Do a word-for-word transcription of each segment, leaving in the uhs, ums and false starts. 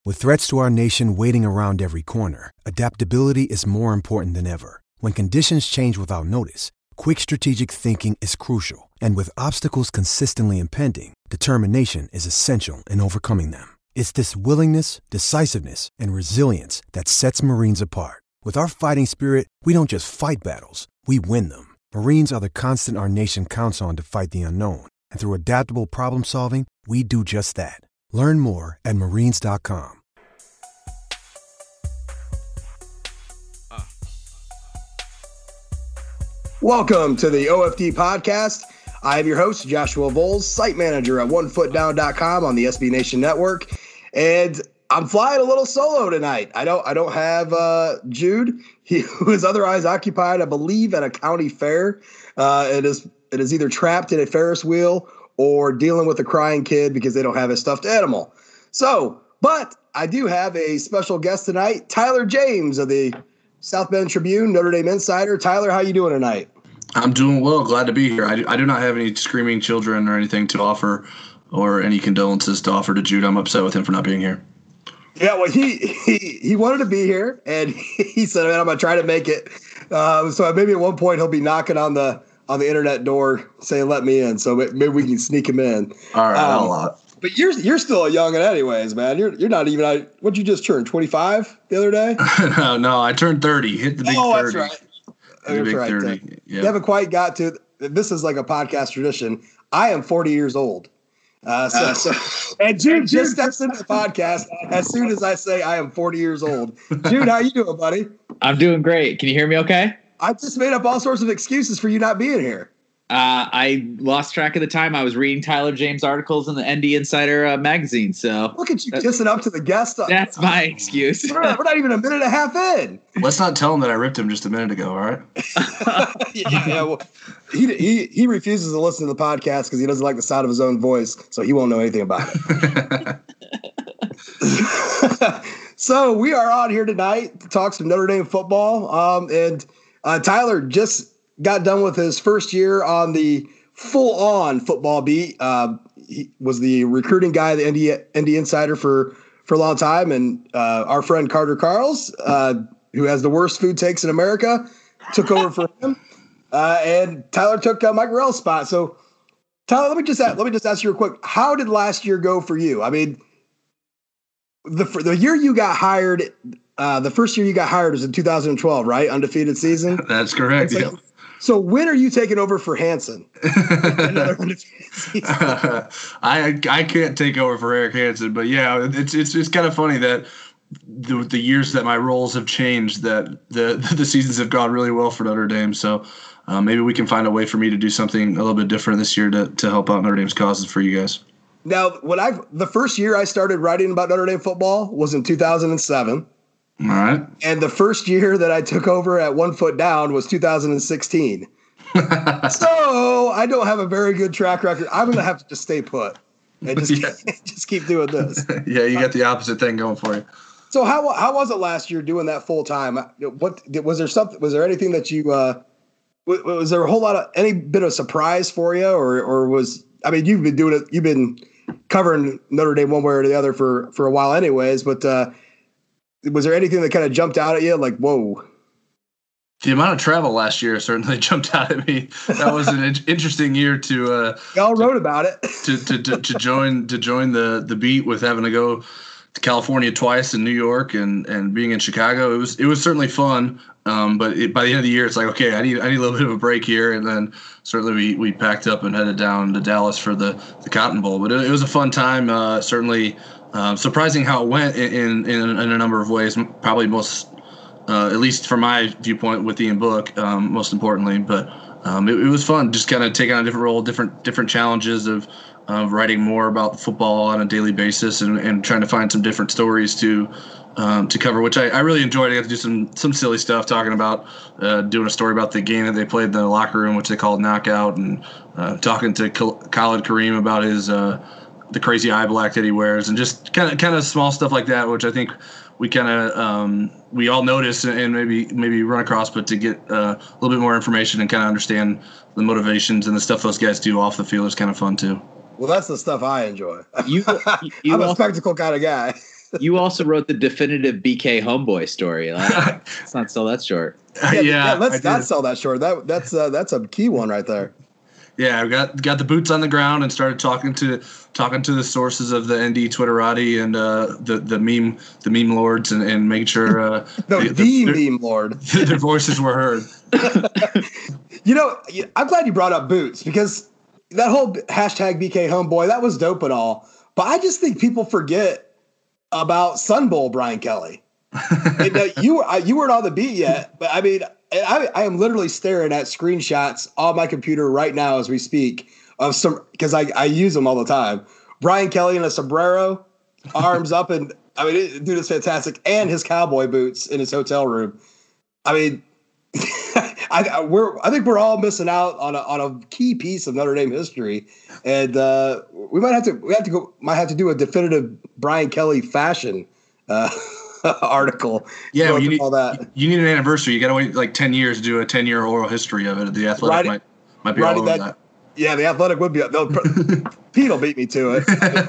With threats to our nation waiting around every corner, adaptability is more important than ever. When conditions change without notice, quick strategic thinking is crucial. And with obstacles consistently impending, determination is essential in overcoming them. It's this willingness, decisiveness, and resilience that sets Marines apart. With our fighting spirit, we don't just fight battles, we win them. Marines are the constant our nation counts on to fight the unknown. And through adaptable problem solving, we do just that. Learn more at marines dot com. Welcome to the O F D podcast. I am your host, Joshua Voles, site manager at one foot down dot com on the S B Nation Network. And I'm flying a little solo tonight. I don't I don't have uh, Jude. He who is otherwise occupied, I believe, at a county fair. Uh, it is it is either trapped in a Ferris wheel or dealing with a crying kid because they don't have a stuffed animal. So, but I do have a special guest tonight, Tyler James of the South Bend Tribune, Notre Dame Insider. Tyler, how you doing tonight? I'm doing well. Glad to be here. I do, I do not have any screaming children or anything to offer or any condolences to offer to Jude. I'm upset with him for not being here. Yeah, well, he he, he wanted to be here, and he said, man, I'm going to try to make it. Uh, so maybe at one point he'll be knocking on the on the internet door saying, let me in. So maybe we can sneak him in. All right, um, I'll allow it. But you're you're still a youngin' anyways, man. You're you're not even – what'd you just turn, twenty-five the other day? no, no, I turned thirty. Hit the big oh, thirty. That's right. The that's big right. thirty. Uh, yeah. You haven't quite got to – this is like a podcast tradition. I am forty years old. Uh, so, uh, so and Jude just steps into the podcast as soon as I say I am forty years old. Jude, how you doing, buddy? I'm doing great. Can you hear me okay? I just made up all sorts of excuses for you not being here. Uh, I lost track of the time. I was reading Tyler James articles in the N D Insider uh, magazine. So look at you kissing up to the guest. That's my excuse. we're, not, we're not even a minute and a half in. Let's not tell him that I ripped him just a minute ago, all right? yeah, yeah well, he, he he refuses to listen to the podcast because he doesn't like the sound of his own voice, so he won't know anything about it. So we are on here tonight to talk some Notre Dame football. Um, and uh, Tyler just got done with his first year on the full-on football beat. Uh, he was the recruiting guy, the N D, N D Insider for, for a long time. And uh, our friend Carter Carls, uh, who has the worst food takes in America, took over for him. Uh, and Tyler took uh, Mike Morell's spot. So, Tyler, let me just ask, let me just ask you real quick. How did last year go for you? I mean, the the year you got hired, uh, the first year you got hired was in two thousand twelve, right? Undefeated season. That's correct. So, yeah. so when are you taking over for Hansen? uh, I I can't take over for Eric Hansen, but yeah, it's it's just kind of funny that the the years that my roles have changed, that the the seasons have gone really well for Notre Dame. So uh, maybe we can find a way for me to do something a little bit different this year to to help out Notre Dame's causes for you guys. Now, when I the first year I started writing about Notre Dame football was in two thousand seven. All right. And the first year that I took over at One Foot Down was two thousand sixteen. So I don't have a very good track record. I'm going to have to just stay put and just, yeah. keep, just keep doing this. Yeah, you got the opposite thing going for you. So how how was it last year doing that full time? What was there something? Was there anything that you uh, was there a whole lot of any bit of surprise for you, or or was I mean you've been doing it, you've been covering Notre Dame one way or the other for for a while, anyways. But uh, was there anything that kind of jumped out at you, like whoa? The amount of travel last year certainly jumped out at me. That was an interesting year to. Uh, Y'all wrote about it. to, to to to join to join the the beat with having to go to California twice and New York and and being in Chicago. It was it was certainly fun. Um, but it, by the end of the year, it's like, okay, I need I need a little bit of a break here. And then certainly we, we packed up and headed down to Dallas for the, the Cotton Bowl. But it, it was a fun time. Uh, certainly uh, surprising how it went in, in, in a number of ways. Probably most, uh, at least from my viewpoint with Ian Book, um, most importantly. But um, it, it was fun, just kind of taking on a different role, different different challenges of of writing more about football on a daily basis and, and trying to find some different stories to um, to cover, which I, I really enjoyed. I got to do some some silly stuff, talking about uh, doing a story about the game that they played in the locker room, which they called knockout, and uh, talking to Khalid Kareem about his uh, the crazy eye black that he wears, and just kind of kind of small stuff like that, which I think we kind of um, we all notice and maybe maybe run across, but to get uh, a little bit more information and kind of understand the motivations and the stuff those guys do off the field is kind of fun too. Well, that's the stuff I enjoy. You, you I'm also, a spectacle kind of guy. You also wrote the definitive B K homeboy story. Let's not sell that short. Yeah, yeah, yeah let's I not did. sell that short. That that's uh, that's a key one right there. Yeah, I got got the boots on the ground and started talking to talking to the sources of the N D Twitterati and uh, the the meme the meme lords and, and making sure uh, no, the, the, the meme lord their, their voices were heard. You know, I'm glad you brought up boots because that whole hashtag B K homeboy, that was dope and all. But I just think people forget about Sun Bowl Brian Kelly. And, uh, you were you weren't on the beat yet, but I mean. I, I am literally staring at screenshots on my computer right now as we speak of some because I, I use them all the time. Brian Kelly in a sombrero, arms up, and I mean, it, dude, it's fantastic. And his cowboy boots in his hotel room. I mean, I, I we're I think we're all missing out on a on a key piece of Notre Dame history, and uh, we might have to we have to go might have to do a definitive Brian Kelly fashion. Uh, article. Yeah, well, you need all that. You need an anniversary. You got to wait like ten years to do a ten year oral history of it. The Athletic Writing, might might be all over that, that. Yeah, the Athletic would be. Pete will beat me to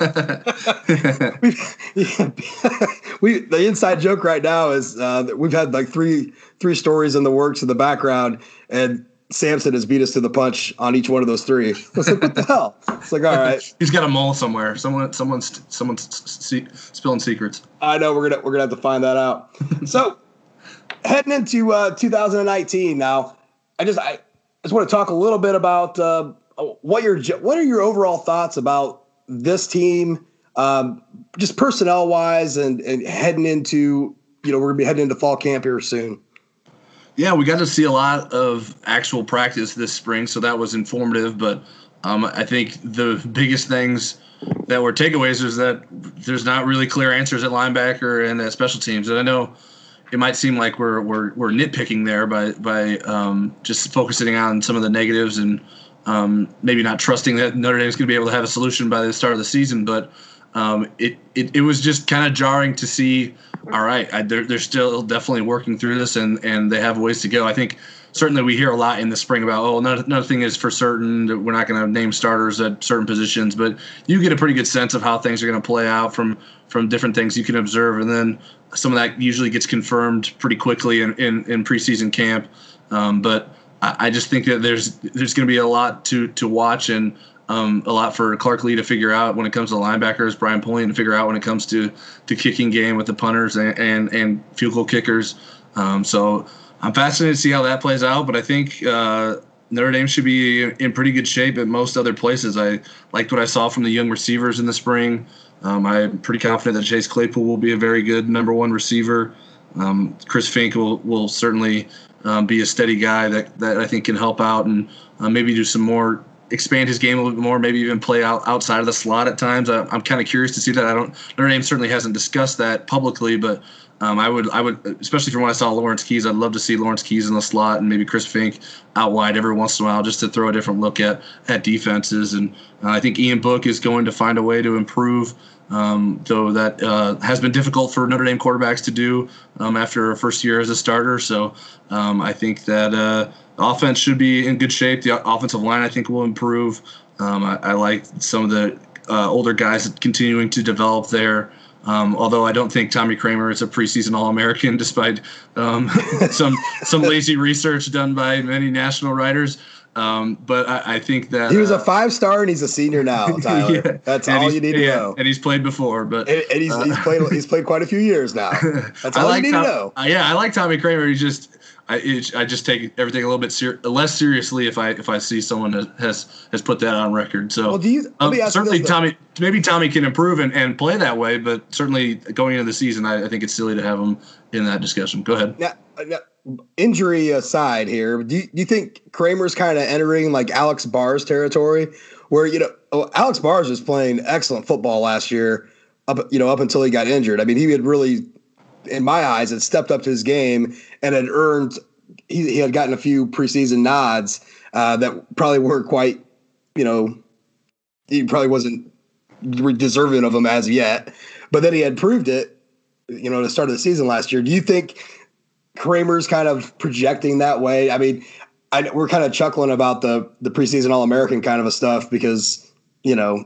it. we, yeah, we the inside joke right now is uh, that we've had like three three stories in the works in the background, and Samson has beat us to the punch on each one of those three. I was like, what the hell? It's like, all right. He's got a mole somewhere. Someone, someone's, someone's se- spilling secrets. I know we're gonna we're gonna have to find that out. So, heading into uh, two thousand nineteen now, I just I just want to talk a little bit about uh, what your what are your overall thoughts about this team, um, just personnel wise, and and heading into you know we're gonna be heading into fall camp here soon. Yeah, we got to see a lot of actual practice this spring, so that was informative. But um, I think the biggest things that were takeaways is that there's not really clear answers at linebacker and at special teams. And I know it might seem like we're we're, we're nitpicking there by by um, just focusing on some of the negatives and um, maybe not trusting that Notre Dame is going to be able to have a solution by the start of the season. But um, it, it it was just kind of jarring to see. All right, I, they're they're still definitely working through this, and, and they have ways to go. I think certainly we hear a lot in the spring about, oh, nothing is for certain, that we're not going to name starters at certain positions, but you get a pretty good sense of how things are going to play out from from different things you can observe, and then some of that usually gets confirmed pretty quickly in, in, in preseason camp. Um, but I, I just think that there's there's going to be a lot to to watch and Um, a lot for Clark Lee to figure out when it comes to linebackers, Brian Polian to figure out when it comes to, to kicking game with the punters and, and, and field goal kickers. Um, so I'm fascinated to see how that plays out, but I think uh, Notre Dame should be in pretty good shape at most other places. I liked what I saw from the young receivers in the spring. Um, I'm pretty confident that Chase Claypool will be a very good number one receiver. Um, Chris Fink will, will certainly um, be a steady guy that, that I think can help out and uh, maybe do some more expand his game a little bit more, maybe even play out outside of the slot at times. I, I'm kind of curious to see that. I don't. Notre Dame certainly hasn't discussed that publicly, but um, I would, I would, especially from when I saw Lawrence Keys, I'd love to see Lawrence Keys in the slot and maybe Chris Fink out wide every once in a while, just to throw a different look at at defenses. And uh, I think Ian Book is going to find a way to improve. Um, though that uh, has been difficult for Notre Dame quarterbacks to do um, after a first year as a starter. So um, I think that uh, the offense should be in good shape. The offensive line, I think, will improve. Um, I, I like some of the uh, older guys continuing to develop there. Um, although I don't think Tommy Kramer is a preseason All-American, despite um, some some lazy research done by many national writers. Um, but I, I think that he was uh, a five star and he's a senior now, Tyler. Yeah. That's and all you need to yeah, know. And he's played before, but and, and he's, uh, he's played he's played quite a few years now. That's all like you need Tom, to know. Uh, yeah, I like Tommy Kramer. He's just I it, I just take everything a little bit ser- less seriously if I if I see someone has has, has put that on record. So well, do you, um, certainly Tommy maybe Tommy can improve and, and play that way, but certainly going into the season, I, I think it's silly to have him in that discussion. Go ahead. Now, now, injury aside here, do you, do you think Kramer's kind of entering like Alex Barr's territory where, you know, oh, Alex Barr's was playing excellent football last year up, you know, up until he got injured. I mean, he had really, in my eyes, had stepped up to his game and had earned, he, he had gotten a few preseason nods uh, that probably weren't quite, you know, he probably wasn't deserving of them as yet, but then he had proved it, you know, to start of the season last year. Do you think Kramer's kind of projecting that way? I mean, I, we're kind of chuckling about the the preseason All-American kind of a stuff because, you know,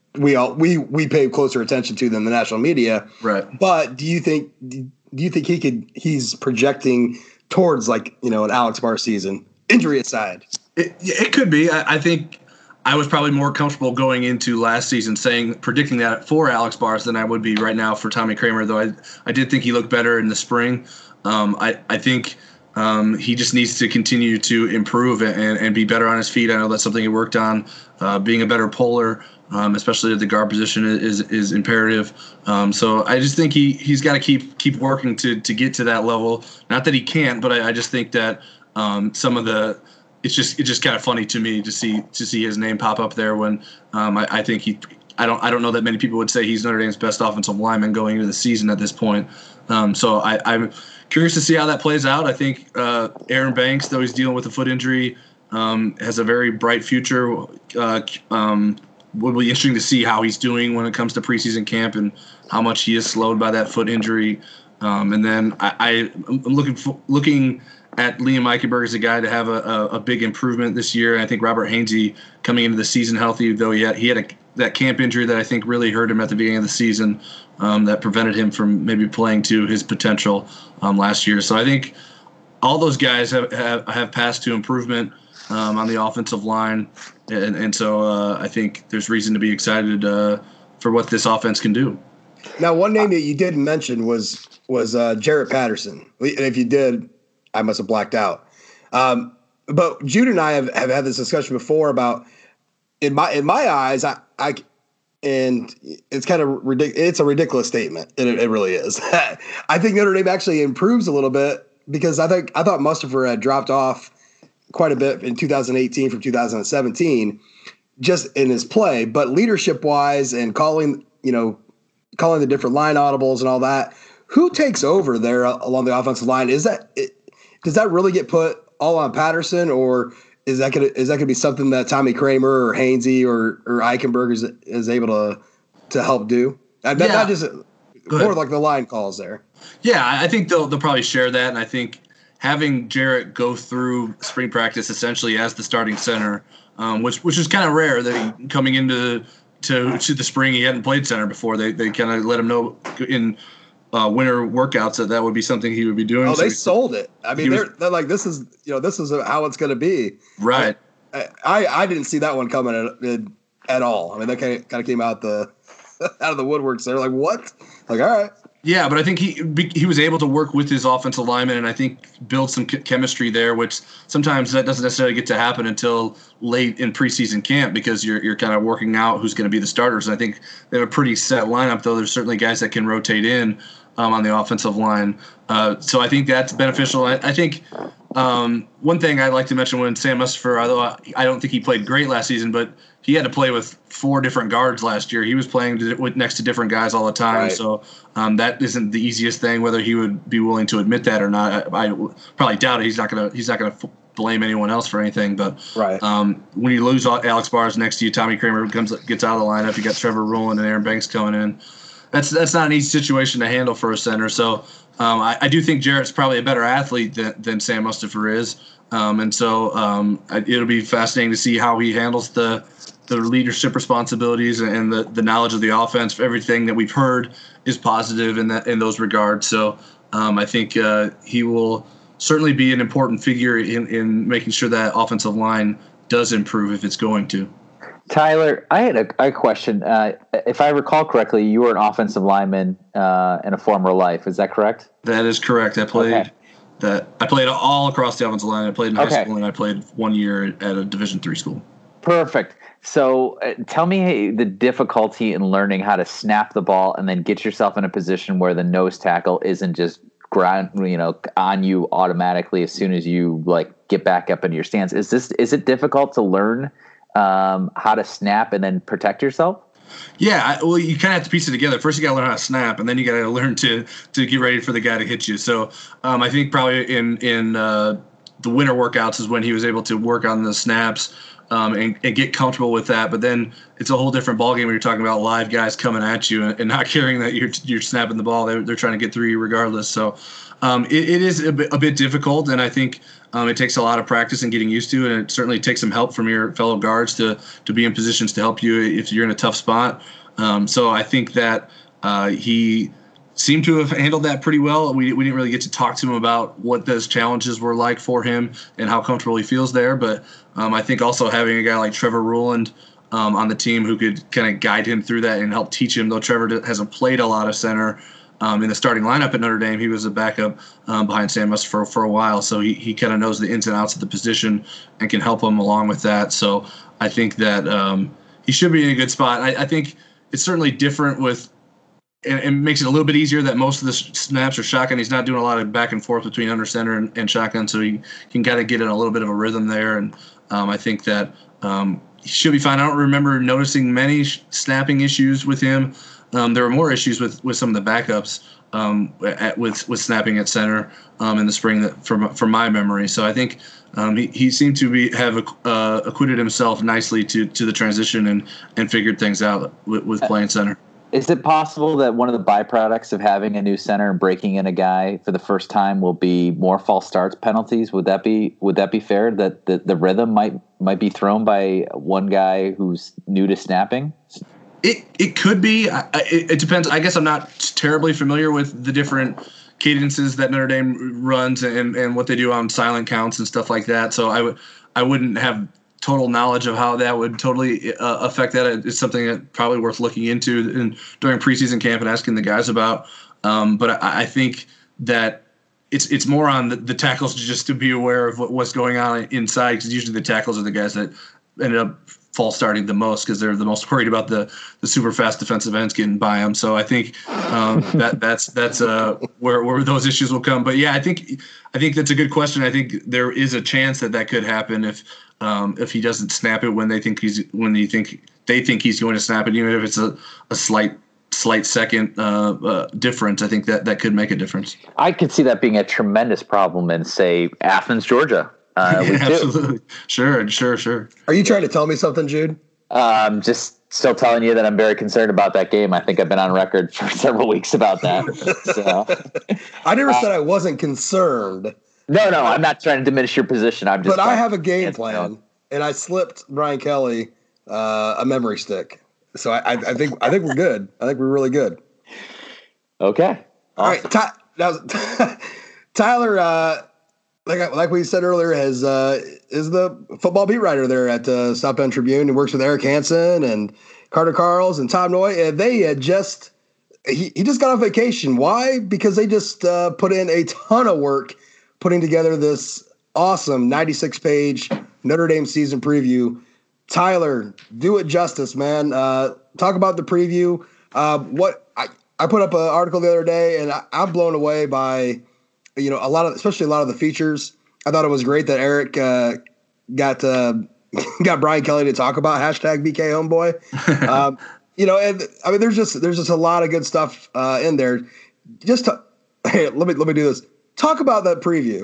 we all we we pay closer attention to than the national media. Right. But do you think do you think he could he's projecting towards like, you know, an Alex Barr season, injury aside? It, it could be. I, I think I was probably more comfortable going into last season saying predicting that for Alex Barr than I would be right now for Tommy Kramer, though I I did think he looked better in the spring. Um, I, I think um, he just needs to continue to improve and, and be better on his feet. I know that's something he worked on. Uh, being a better puller, um, especially at the guard position, is is imperative. Um, so I just think he he's got to keep keep working to to get to that level. Not that he can't, but I, I just think that um, some of the it's just it's just kind of funny to me to see to see his name pop up there when um, I, I think he I don't I don't know that many people would say he's Notre Dame's best offensive lineman going into the season at this point. Um, so I, I'm curious to see how that plays out. I think uh, Aaron Banks, though he's dealing with a foot injury, um, has a very bright future. Uh, um, will be interesting to see how he's doing when it comes to preseason camp and how much he is slowed by that foot injury. Um, and then I, I, I'm looking for, looking at Liam Eichenberg as a guy to have a, a, a big improvement this year. And I think Robert Hainsey coming into the season healthy, though he had, he had a, that camp injury that I think really hurt him at the beginning of the season, um, that prevented him from maybe playing to his potential um, last year. So I think all those guys have, have, have passed to improvement um, on the offensive line. And, and so uh, I think there's reason to be excited uh, for what this offense can do. Now, one name that you didn't mention was was uh, Jarrett Patterson. And if you did, I must have blacked out. Um, but Jude and I have, have had this discussion before about, in my in my eyes, I, I and it's kind of ridiculous. It's a ridiculous statement. It, it really is. I think Notre Dame actually improves a little bit because I think I thought Mustipher had dropped off quite a bit in two thousand eighteen from two thousand seventeen, just in his play, but leadership wise and calling, you know, calling the different line audibles and all that. Who takes over there along the offensive line? Is that it, does that really get put all on Patterson, or is that gonna is that gonna be something that Tommy Kramer or Hainsey or or Eichenberg is is able to to help do? And yeah. Not just more like the line calls there. Yeah, I think they'll they'll probably share that, and I think having Jarrett go through spring practice essentially as the starting center, um, which which is kind of rare that he, coming into to to the spring he hadn't played center before. They they kind of let him know in uh, winter workouts that that would be something he would be doing. Oh, so they he, sold it. I mean, they're was, they're like, this is you know this is how it's going to be. Right. I, I I didn't see that one coming at, at all. I mean, that kind of came out the out of the woodworks. They're like, what? Like, all right. Yeah, but I think he he was able to work with his offensive lineman and I think build some chemistry there, which sometimes that doesn't necessarily get to happen until late in preseason camp because you're you're kind of working out who's going to be the starters. And I think they have a pretty set lineup, though there's certainly guys that can rotate in um, on the offensive line. Uh, so I think that's beneficial. I, I think um, one thing I'd like to mention when Sam Mustipher, although I don't think he played great last season, but he had to play with four different guards last year. He was playing to, with, next to different guys all the time. Right. So um, that isn't the easiest thing, whether he would be willing to admit that or not. I, I probably doubt it. He's not going to, he's not going to blame anyone else for anything. But right. um, when you lose Alex Barr next to you, Tommy Kramer comes, gets out of the lineup. You got Trevor Rowland and Aaron Banks coming in. That's, that's not an easy situation to handle for a center. So um, I, I do think Jarrett's probably a better athlete than, than Sam Mustipher is. Um, and so um, I, it'll be fascinating to see how he handles the, the leadership responsibilities and the, the knowledge of the offense. Everything that we've heard is positive in that in those regards. So um, I think uh, he will certainly be an important figure in, in making sure that offensive line does improve if it's going to. Tyler, I had a, a question. Uh, if I recall correctly, you were an offensive lineman uh, in a former life. Is that correct? That is correct. I played okay. that. I played all across the offensive line. I played in high okay. school and I played one year at a Division three school. Perfect. So uh, tell me the difficulty in learning how to snap the ball and then get yourself in a position where the nose tackle isn't just ground, you know, on you automatically as soon as you like get back up into your stance. Is this is it difficult to learn um, how to snap and then protect yourself? Yeah, I, well, you kind of have to piece it together. First, you got to learn how to snap, and then you got to learn to to get ready for the guy to hit you. So um, I think probably in in uh, the winter workouts is when he was able to work on the snaps. Um, and, and get comfortable with that, but then it's a whole different ballgame when you're talking about live guys coming at you and, and not caring that you're you're snapping the ball. They're, they're trying to get through you regardless. So um, it, it is a bit, a bit difficult, and I think Um, it takes a lot of practice and getting used to, and it certainly takes some help from your fellow guards to to be in positions to help you if you're in a tough spot. Um, so I think that uh, he seemed to have handled that pretty well. We we didn't really get to talk to him about what those challenges were like for him and how comfortable he feels there. But um, I think also having a guy like Trevor Ruland um, on the team who could kind of guide him through that and help teach him, though Trevor hasn't played a lot of center um, in the starting lineup at Notre Dame. He was a backup um, behind Sam Musk for, for a while. So he, he kind of knows the ins and outs of the position and can help him along with that. So I think that um, he should be in a good spot. I, I think it's certainly different with and it makes it a little bit easier that most of the snaps are shotgun. He's not doing a lot of back and forth between under center and, and shotgun, so he can kind of get in a little bit of a rhythm there. And um, I think that um, he should be fine. I don't remember noticing many sh- snapping issues with him. Um, there were more issues with, with some of the backups um, at, with with snapping at center um, in the spring that from from my memory. So I think um, he, he seemed to be have uh, acquitted himself nicely to to the transition and and figured things out with, with playing center. Is it possible that one of the byproducts of having a new center and breaking in a guy for the first time will be more false starts penalties? Would that be would that be fair? That the, the rhythm might might be thrown by one guy who's new to snapping? It it could be. I, it, it depends. I guess I'm not terribly familiar with the different cadences that Notre Dame runs and, and what they do on silent counts and stuff like that. So I would I wouldn't have total knowledge of how that would totally uh, affect that. It's something that probably worth looking into in, during preseason camp and asking the guys about. Um, but I, I think that it's it's more on the, the tackles just to be aware of what, what's going on inside, because usually the tackles are the guys that ended up false starting the most because they're the most worried about the, the super fast defensive ends getting by them. So I think um, that that's that's uh, where where those issues will come. But yeah, I think I think that's a good question. I think there is a chance that that could happen if um, if he doesn't snap it when they think he's when they think they think he's going to snap it, even if it's a, a slight slight second uh, uh, difference. I think that that could make a difference. I could see that being a tremendous problem in, say, Athens, Georgia. Uh, yeah, absolutely. Sure, sure, sure. Are you trying to tell me something, Jude? Um, just still telling you that I'm very concerned about that game. I think I've been on record for several weeks about that. So. I never uh, said I wasn't concerned. No, no, I'm not trying to diminish your position. I'm just. But I have a game plan, and I slipped Brian Kelly uh, a memory stick. So I, I think I think we're good. I think we're really good. Okay. Awesome. All right, Ty, now, Tyler. Uh, Like like we said earlier, has uh, is the football beat writer there at uh, South Bend Tribune. He works with Eric Hansen and Carter Carls and Tom Noy. And they had just he, he just got off vacation. Why? Because they just uh, put in a ton of work putting together this awesome ninety-six page Notre Dame season preview. Tyler, do it justice, man. Uh, talk about the preview. Uh, what I, I put up an article the other day, and I, I'm blown away by. You know, a lot of, especially a lot of the features. I thought it was great that Eric uh, got uh, got Brian Kelly to talk about hashtag B K Homeboy. um, you know, and I mean, there's just there's just a lot of good stuff uh, in there. Just to, hey, let me let me do this. Talk about that preview,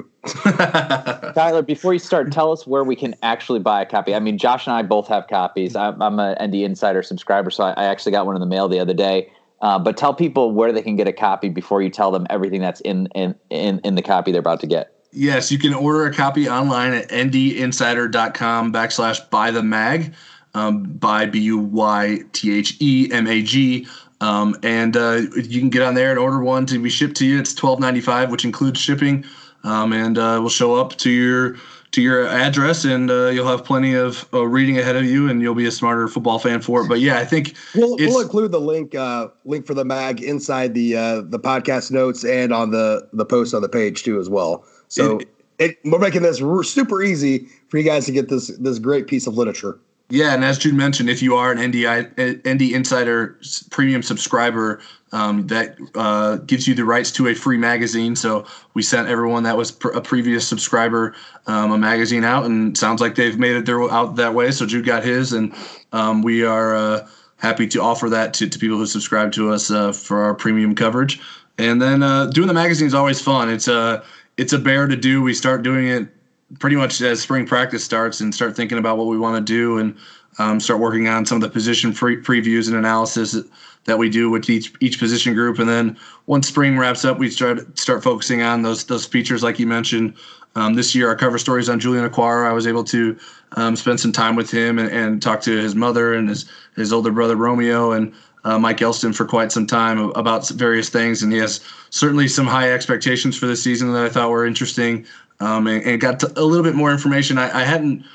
Tyler. Before you start, tell us where we can actually buy a copy. I mean, Josh and I both have copies. I'm, I'm an N D Insider subscriber, so I, I actually got one in the mail the other day. Uh, but tell people where they can get a copy before you tell them everything that's in, in, in, in the copy they're about to get. Yes, you can order a copy online at ndinsider.com backslash buy the mag, um, buy B U Y T H E M A G. Um, and uh, you can get on there and order one to be shipped to you. It's twelve ninety-five, which includes shipping, um, and uh, will show up to your to your address, and uh, you'll have plenty of uh, reading ahead of you, and you'll be a smarter football fan for it. But yeah, I think we'll, we'll include the link uh, link for the mag inside the uh, the podcast notes and on the the post on the page too as well. So it, it, we're making this super easy for you guys to get this this great piece of literature. Yeah, and as Jude mentioned, if you are an N D I, N D Insider premium subscriber, um, that uh, gives you the rights to a free magazine. So we sent everyone that was pr- a previous subscriber um, a magazine out, and sounds like they've made it their out that way. So Jude got his, and um, we are uh, happy to offer that to, to people who subscribe to us uh, for our premium coverage. And then uh, doing the magazine is always fun. It's a it's a bear to do. We start doing it pretty much as spring practice starts and start thinking about what we want to do and um, start working on some of the position pre- previews and analysis that we do with each each position group. And then once spring wraps up, we start start focusing on those those features like you mentioned. Um, this year, our cover story is on Julian Okwara. I was able to um, spend some time with him and, and talk to his mother and his his older brother Romeo and uh, Mike Elston for quite some time about various things. And he has certainly some high expectations for this season that I thought were interesting, um, and, and got a little bit more information. I, I hadn't,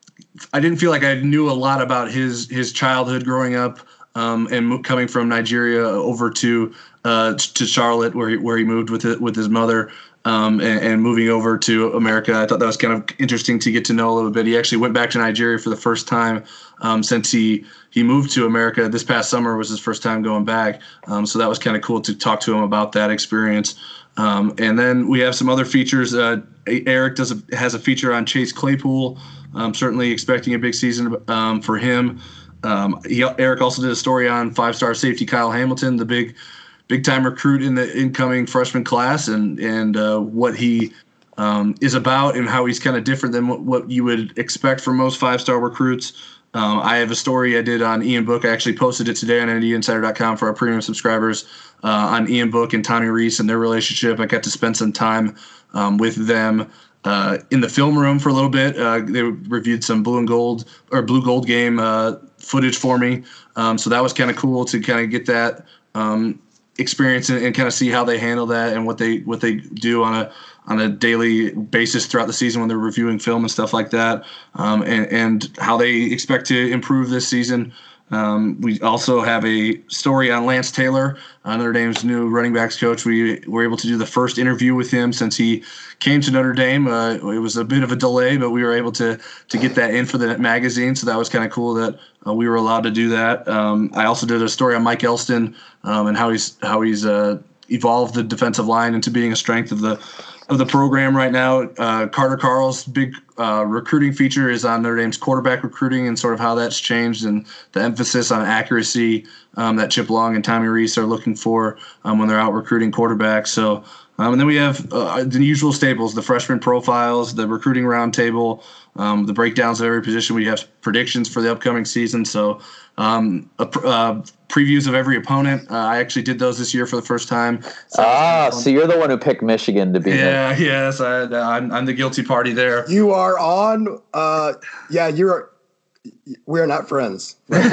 I didn't feel like I knew a lot about his his childhood growing up um, and coming from Nigeria over to uh, to Charlotte, where he, where he moved with it, with his mother. Um, and, and moving over to America. I thought that was kind of interesting to get to know a little bit. He actually went back to Nigeria for the first time um, since he, he moved to America. This past summer was his first time going back. Um, so that was kind of cool to talk to him about that experience. Um, and then we have some other features. Uh, Eric does a, has a feature on Chase Claypool. Um, certainly expecting a big season um, for him. Um, he, Eric also did a story on five-star safety Kyle Hamilton, the big big-time recruit in the incoming freshman class, and and uh, what he um, is about and how he's kind of different than what, what you would expect from most five-star recruits. Um, I have a story I did on Ian Book. I actually posted it today on N D Insider dot com for our premium subscribers uh, on Ian Book and Tommy Rees and their relationship. I got to spend some time um, with them uh, in the film room for a little bit. Uh, they reviewed some blue and gold or blue gold game uh, footage for me, um, so that was kind of cool to kind of get that Um, experience and, and kind of see how they handle that and what they what they do on a on a daily basis throughout the season when they're reviewing film and stuff like that, um, and, and how they expect to improve this season. Um, we also have a story on Lance Taylor, uh, Notre Dame's new running backs coach. We were able to do the first interview with him since he came to Notre Dame. Uh, it was a bit of a delay, but we were able to to get that in for the magazine, so that was kind of cool that uh, we were allowed to do that. Um, I also did a story on Mike Elston um, and how he's how he's uh, evolved the defensive line into being a strength of the of the program right now. Uh, Carter Carl's big uh, recruiting feature is on Notre Dame's quarterback recruiting and sort of how that's changed and the emphasis on accuracy um, that Chip Long and Tommy Rees are looking for um, when they're out recruiting quarterbacks. So, um, and then we have uh, the usual staples, the freshman profiles, the recruiting roundtable, um, the breakdowns of every position. We have predictions for the upcoming season. So um, a, uh, previews of every opponent. Uh, I actually did those this year for the first time. So ah, so you're the one who picked Michigan to be. Yeah, there. yes, I, I'm, I'm the guilty party there. You are on. Uh, yeah, you're. We are not friends. I'm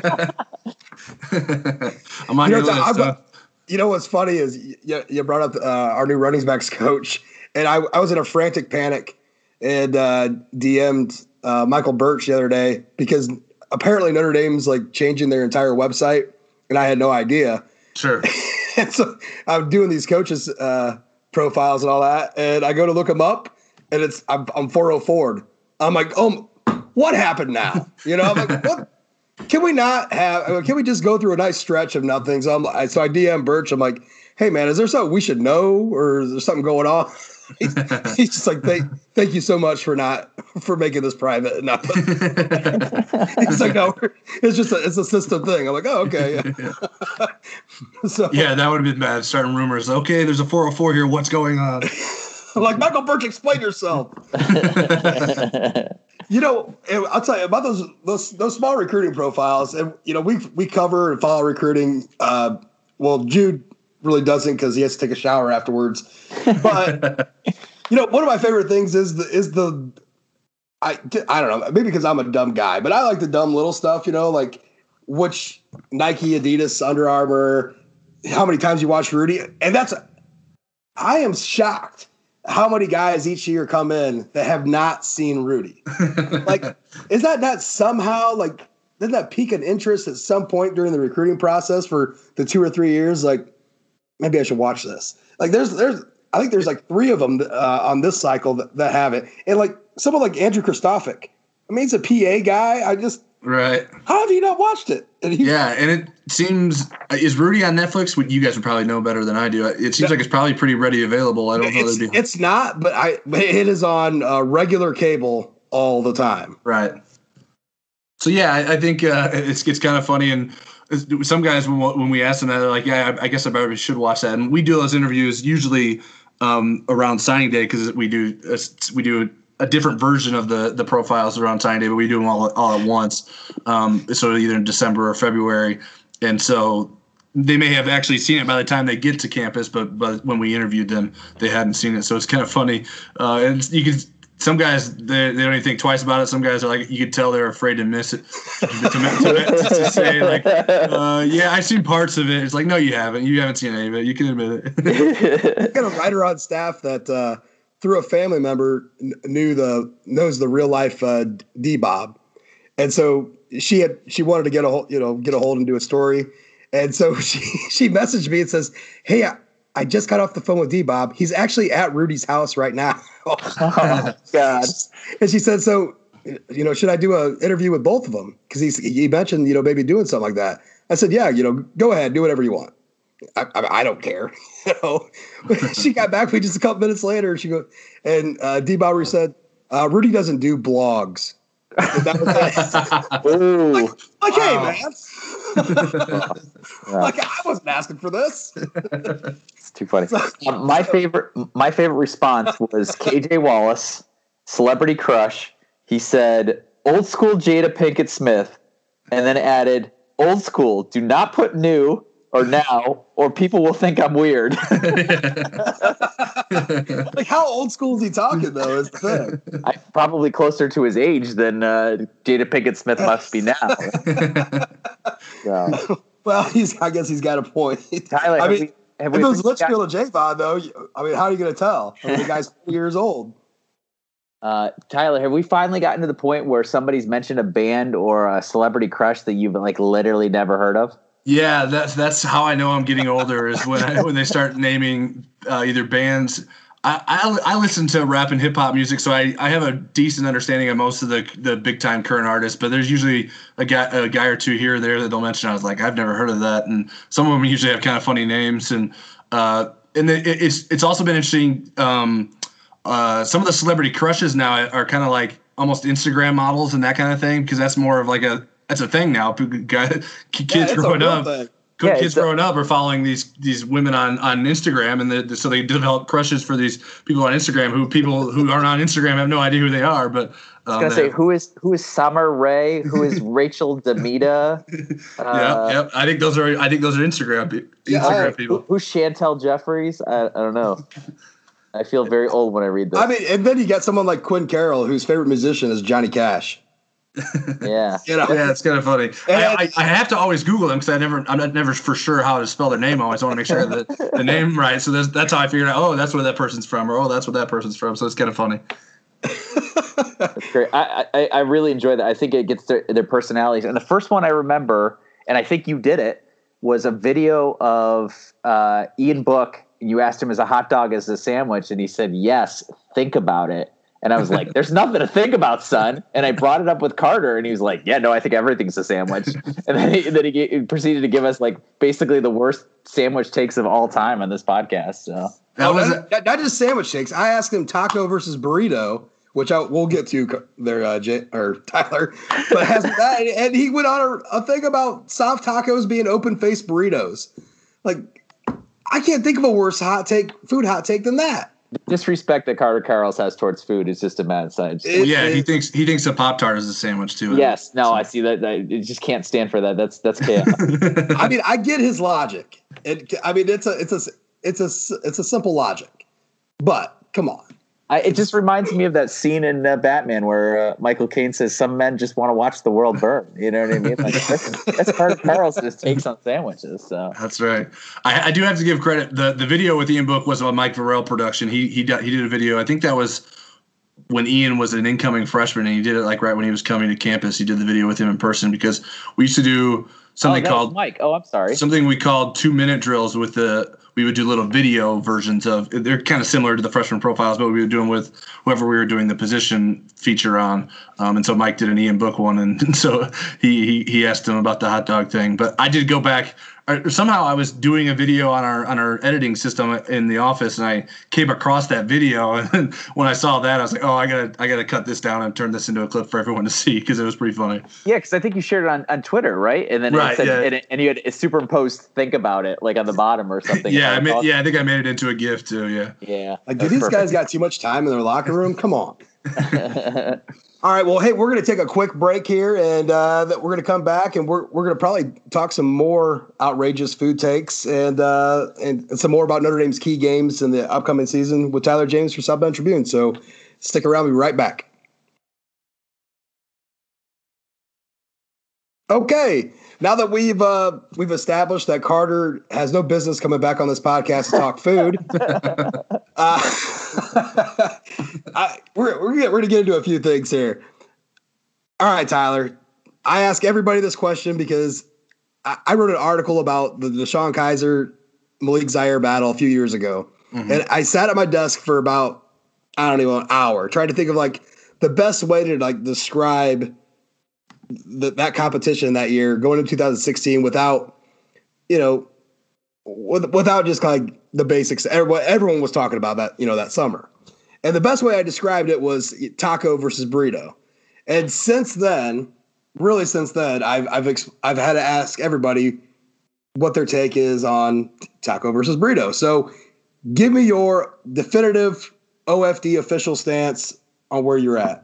on you your know, list. Uh, you know what's funny is you, you brought up uh, our new running backs coach, and I, I was in a frantic panic and uh, D M'd uh, Michael Birch the other day because apparently Notre Dame's like changing their entire website, and I had no idea. Sure. And so I'm doing these coaches uh, profiles and all that, and I go to look them up, and it's I'm, I'm four oh Ford. I'm like, oh, what happened now? You know, I'm like, what? Can we not have? Can we just go through a nice stretch of nothing? So I'm, I, so I D M Birch. I'm like, hey man, is there something we should know, or is there something going on? He's, he's just like, thank, thank you so much for not for making this private. And not he's like, no, it's just a, it's a system thing. I'm like, oh okay, yeah. So yeah, that would have been bad. Starting rumors. Okay, there's a four oh four here. What's going on? I'm like, Michael Birch, explain yourself. You know, I'll tell you about those those those small recruiting profiles, and you know, we we cover and follow recruiting. Uh, well, Jude really doesn't because he has to take a shower afterwards. But you know, one of my favorite things is the is the I I don't know, maybe because I'm a dumb guy, but I like the dumb little stuff. You know, like which Nike, Adidas, Under Armour, how many times you watch Rudy, and that's I am shocked how many guys each year come in that have not seen Rudy. Like, is that not somehow, like, didn't that pique an interest at some point during the recruiting process for the two or three years? Like, maybe I should watch this. Like, there's, there's, I think there's like three of them uh, on this cycle that, that have it. And like someone like Andrew Kristofic, I mean, he's a P A guy. I just, right. How have you not watched it? And yeah, and it seems is Rudy on Netflix? You guys would probably know better than I do. It seems no, like it's probably pretty ready available. I don't know. It's, be... it's not, but I it is on uh, regular cable all the time. Right. So yeah, I, I think uh, it's it's kind of funny, and some guys when when we ask them that, they're like, "Yeah, I, I guess I probably should watch that." And we do those interviews usually um, around signing day because we do uh, we do. a different version of the the profiles around signing day, but we do them all all at once. Um, so either in December or February. And so they may have actually seen it by the time they get to campus, but but when we interviewed them, they hadn't seen it. So it's kind of funny. Uh, and you can. Some guys, they, they don't even think twice about it. Some guys are like, you could tell they're afraid to miss it. to, to, to, to say, like, uh, yeah, I've seen parts of it. It's like, no, you haven't. You haven't seen any of it. You can admit it. I got a writer on staff that, uh, through a family member, knew the knows the real life uh, D-Bob, and so she had she wanted to get a hold, you know, get a hold and do a story, and so she she messaged me and says, "Hey, I, I just got off the phone with D-Bob. He's actually at Rudy's house right now." Oh, God. And she said, so, you know, should I do an interview with both of them? Because he's he mentioned, you know, maybe doing something like that. I said, yeah, you know, go ahead, do whatever you want. I, I, I don't care. You know, she got back to me just a couple minutes later. And she goes, and uh, D. Bauer said, uh, Rudy doesn't do blogs. And that was it. Ooh. like, like Wow. hey, man. Like, I wasn't asking for this. It's too funny. Um, my favorite, my favorite response was K J Wallace, celebrity crush. He said, "Old school Jada Pinkett Smith," and then added, "Old school. Do not put new or now, or people will think I'm weird." Like, how old school is he talking, though, is the thing. I, probably closer to his age than uh, Jada Pinkett Smith must be now. So, Well, he's. I guess he's got a point. Tyler, I have mean, we, have if we it was got- Litchfield or J-Vaughn, though, you- I mean, how are you going to tell? I mean, the guy's four years old. Uh, Tyler, have we finally gotten to the point where somebody's mentioned a band or a celebrity crush that you've like literally never heard of? Yeah, that's that's how I know I'm getting older is when I, when they start naming uh, either bands. I, I I listen to rap and hip hop music, so I, I have a decent understanding of most of the the big time current artists. But there's usually a guy a guy or two here or there that they'll mention. I was like, I've never heard of that, and some of them usually have kind of funny names. And uh, and it, it's it's also been interesting. Um, uh, some of the celebrity crushes now are kind of like almost Instagram models and that kind of thing, because that's more of like a that's a thing now. Guys, kids Yeah, it's a growing real up. thing. Good Yeah, kids it's a- growing up are following these these women on, on Instagram, and the, so they develop crushes for these people on Instagram who people who aren't on Instagram have no idea who they are. But um, I was gonna they- say who is who is Summer Rae? Who is Rachel Demita? yeah, Uh, yep. I think those are I think those are Instagram pe- Yeah, Instagram I- Who, people. who's Chantel Jeffries? I, I don't know. I feel very old when I read this. I mean, and then you got someone like Quinn Carroll, whose favorite musician is Johnny Cash. yeah. You know, Yeah, it's kind of funny. And I, I, it's- I have to always Google them because I never I'm not never for sure how to spell their name. I always want to make sure that the name right. So that's that's how I figured out. Oh, that's where that person's from, or oh, that's where that person's from. So it's kind of funny. That's great. I, I, I really enjoy that. I think it gets their, their personalities. And the first one I remember, and I think you did it, was a video of uh, Ian Book. And you asked him, is a hot dog as a sandwich? And he said, yes, think about it. And I was like, there's nothing to think about, son. And I brought it up with Carter, and he was like, yeah, no, I think everything's a sandwich. And then he, then he, g- he proceeded to give us like basically the worst sandwich takes of all time on this podcast. So That Oh, was not, not- not just sandwich shakes. I asked him taco versus burrito, which I we'll get to there, uh, J, or Tyler. But has that, and he went on a, a thing about soft tacos being open faced burritos. Like, I can't think of a worse hot take, food hot take than that. the disrespect that Carter Carls has towards food is just a mad side. It- yeah. He it- thinks he thinks a Pop Tart is a sandwich too. Yes, no, I see that. I it just can't stand for that. That's that's chaos. I mean, I get his logic. It, I mean, it's a, it's a, it's a, it's a simple logic. But come on. I, it just reminds me of that scene in uh, Batman where uh, Michael Caine says, "Some men just want to watch the world burn." You know what I mean? Like, that's, that's Carter Carlson's takes on sandwiches. So That's right. I, I do have to give credit. the The video with Ian Book was a Mike Varell production. He he did, he did a video. I think that was when Ian was an incoming freshman, and he did it like right when he was coming to campus. He did the video with him in person because we used to do oh, something that was called Mike. Oh, I'm sorry. something we called two minute drills with the. We would do little video versions of. They're kind of similar to the freshman profiles, but we were doing with whoever we were doing the position feature on. Um, and so Mike did an Ian Book one, and, and so he, he he asked him about the hot dog thing. But I did go back. Or somehow I was doing a video on our on our editing system in the office, and I came across that video. And then when I saw that, I was like, "Oh, I gotta I gotta cut this down and turn this into a clip for everyone to see because it was pretty funny." Yeah, because I think you shared it on, on Twitter, right? And then Right, it said, yeah. and, it, and you had a superimposed "think about it" like on the bottom or something. yeah, I If made, recall. yeah, I think I made it into a GIF too. Yeah. yeah. Like, do that's these perfect. guys got too much time in their locker room? Come on. All right. Well, hey, we're going to take a quick break here, and uh, that we're going to come back, and we're we're going to probably talk some more outrageous food takes and uh, and some more about Notre Dame's key games in the upcoming season with Tyler James for South Bend Tribune. So stick around. We'll be right back. Okay. Now that we've uh, we've established that Carter has no business coming back on this podcast to talk food, uh, I, we're we're gonna, we're gonna get into a few things here. All right, Tyler. I ask everybody this question because I, I wrote an article about the DeShone Kizer Malik Zaire battle a few years ago, mm-hmm. and I sat at my desk for about I don't know an hour trying to think of like the best way to like describe The, that competition that year going into two thousand sixteen without, you know, with, without just kind of like the basics. Everyone, everyone was talking about that, you know, that summer. And the best way I described it was taco versus burrito. And since then, really since then, I've, I've, ex- I've had to ask everybody what their take is on taco versus burrito. So give me your definitive O F D official stance on where you're at.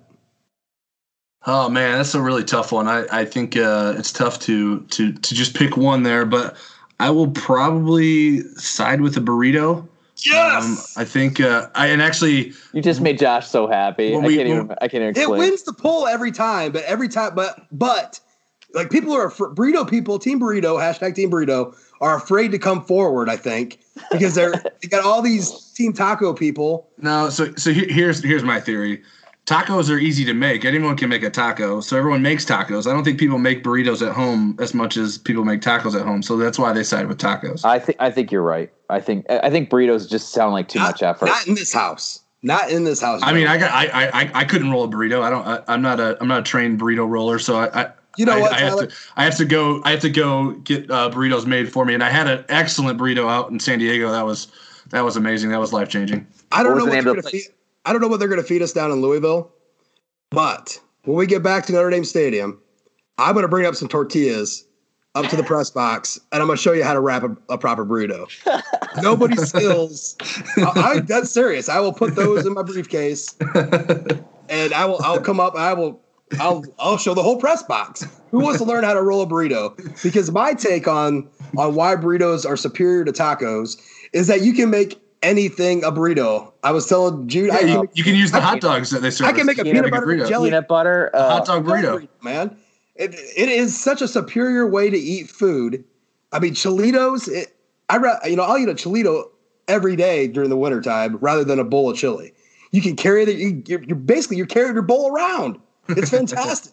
Oh man, that's a really tough one. I, I think uh, it's tough to to to just pick one there, but I will probably side with the burrito. Yes, um, I think. Uh, I and actually, you just made Josh so happy. We, I can't even. I can't even explain. It wins the poll every time, but every time, but but like people are burrito people, Team Burrito hashtag Team Burrito are afraid to come forward. I think because they're they got all these Team Taco people. No, so so here, here's here's my theory. Tacos are easy to make. Anyone can make a taco. So everyone makes tacos. I don't think people make burritos at home as much as people make tacos at home. So that's why they side with tacos. I think I think you're right. I think I think burritos just sound like too not, much effort. Not in this house. Not in this house. I mean, I got I I I couldn't roll a burrito. I don't I, I'm not a I'm not a trained burrito roller, so I, I you know I, what, I have to I have to go I have to go get uh, burritos made for me. And I had an excellent burrito out in San Diego. That was that was amazing. That was life changing. I don't what know what the they're gonna feed, I don't know what they're gonna feed us down in Louisville. But when we get back to Notre Dame Stadium, I'm going to bring up some tortillas up to the press box, and I'm going to show you how to wrap a, a proper burrito. Nobody's skills. I, I, that's serious. I will put those in my briefcase, and I will. I'll come up. I will. I'll. I'll show the whole press box. Who wants to learn how to roll a burrito? Because my take on on why burritos are superior to tacos is that you can make anything a burrito. I was telling Jude, yeah, I, you, you can use the I hot can, dogs that they serve. I can make a peanut, peanut butter and jelly peanut butter uh, hot dog burrito, man. It it is such a superior way to eat food. I mean, Cholitos. It, I you know I'll eat a Cholito every day during the wintertime rather than a bowl of chili. You can carry the you, you're, you're basically you're carrying your bowl around. It's fantastic.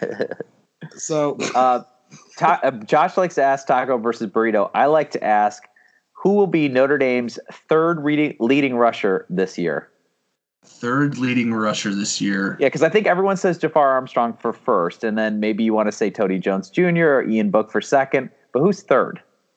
so, uh, ta- uh, Josh likes to ask taco versus burrito. I like to ask, who will be Notre Dame's third reading, leading rusher this year? Third leading rusher this year. Yeah, because I think everyone says Jafar Armstrong for first, and then maybe you want to say Tony Jones Junior or Ian Book for second. But who's third?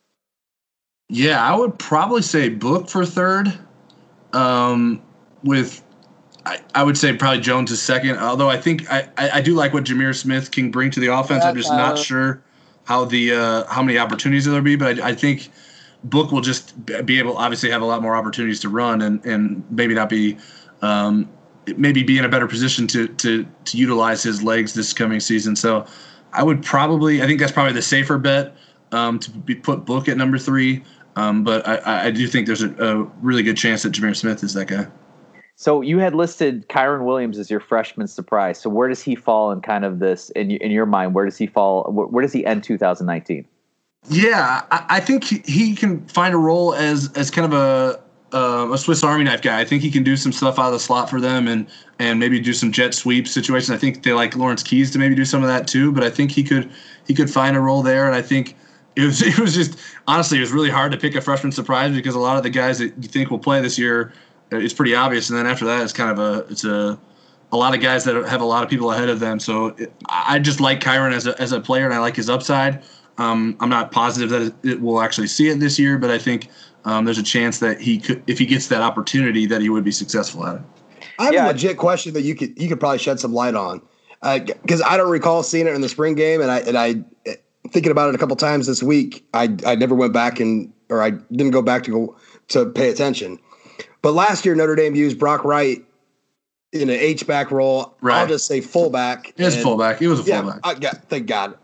Yeah, I would probably say Book for third. Um, with, I, I would say probably Jones is second. Although I think I, I, I do like what Jameer Smith can bring to the offense. I'm just not sure how the uh, how many opportunities there'll be, but I, I think Book will just be able, obviously, have a lot more opportunities to run and, and maybe not be, um, maybe be in a better position to to to utilize his legs this coming season. So I would probably, I think that's probably the safer bet um, to be put Book at number three. Um, but I, I do think there's a, a really good chance that Jameer Smith is that guy. So you had listed Kyron Williams as your freshman surprise. So where does he fall in kind of this, in in your mind? Where does he fall? Where does he end two thousand nineteen? Yeah, I, I think he, he can find a role as as kind of a uh, a Swiss Army knife guy. I think he can do some stuff out of the slot for them and and maybe do some jet sweep situations. I think they like Lawrence Keys to maybe do some of that too. But I think he could he could find a role there. And I think it was it was just honestly it was really hard to pick a freshman surprise because a lot of the guys that you think will play this year, it's pretty obvious. And then after that, it's kind of a it's a a lot of guys that have a lot of people ahead of them. So it, I just like Kyron as a as a player, and I like his upside. Um, I'm not positive that it, it will actually see it this year, but I think um, there's a chance that he could, if he gets that opportunity, that he would be successful at it. I have yeah. a legit question that you could you could probably shed some light on, because uh, I don't recall seeing it in the spring game, and I and I thinking about it a couple times this week. I I never went back and or I didn't go back to go to pay attention. But last year Notre Dame used Brock Wright in an H back role. Right. I'll just say fullback. It was and, fullback. It was a yeah, fullback. I, yeah, thank God.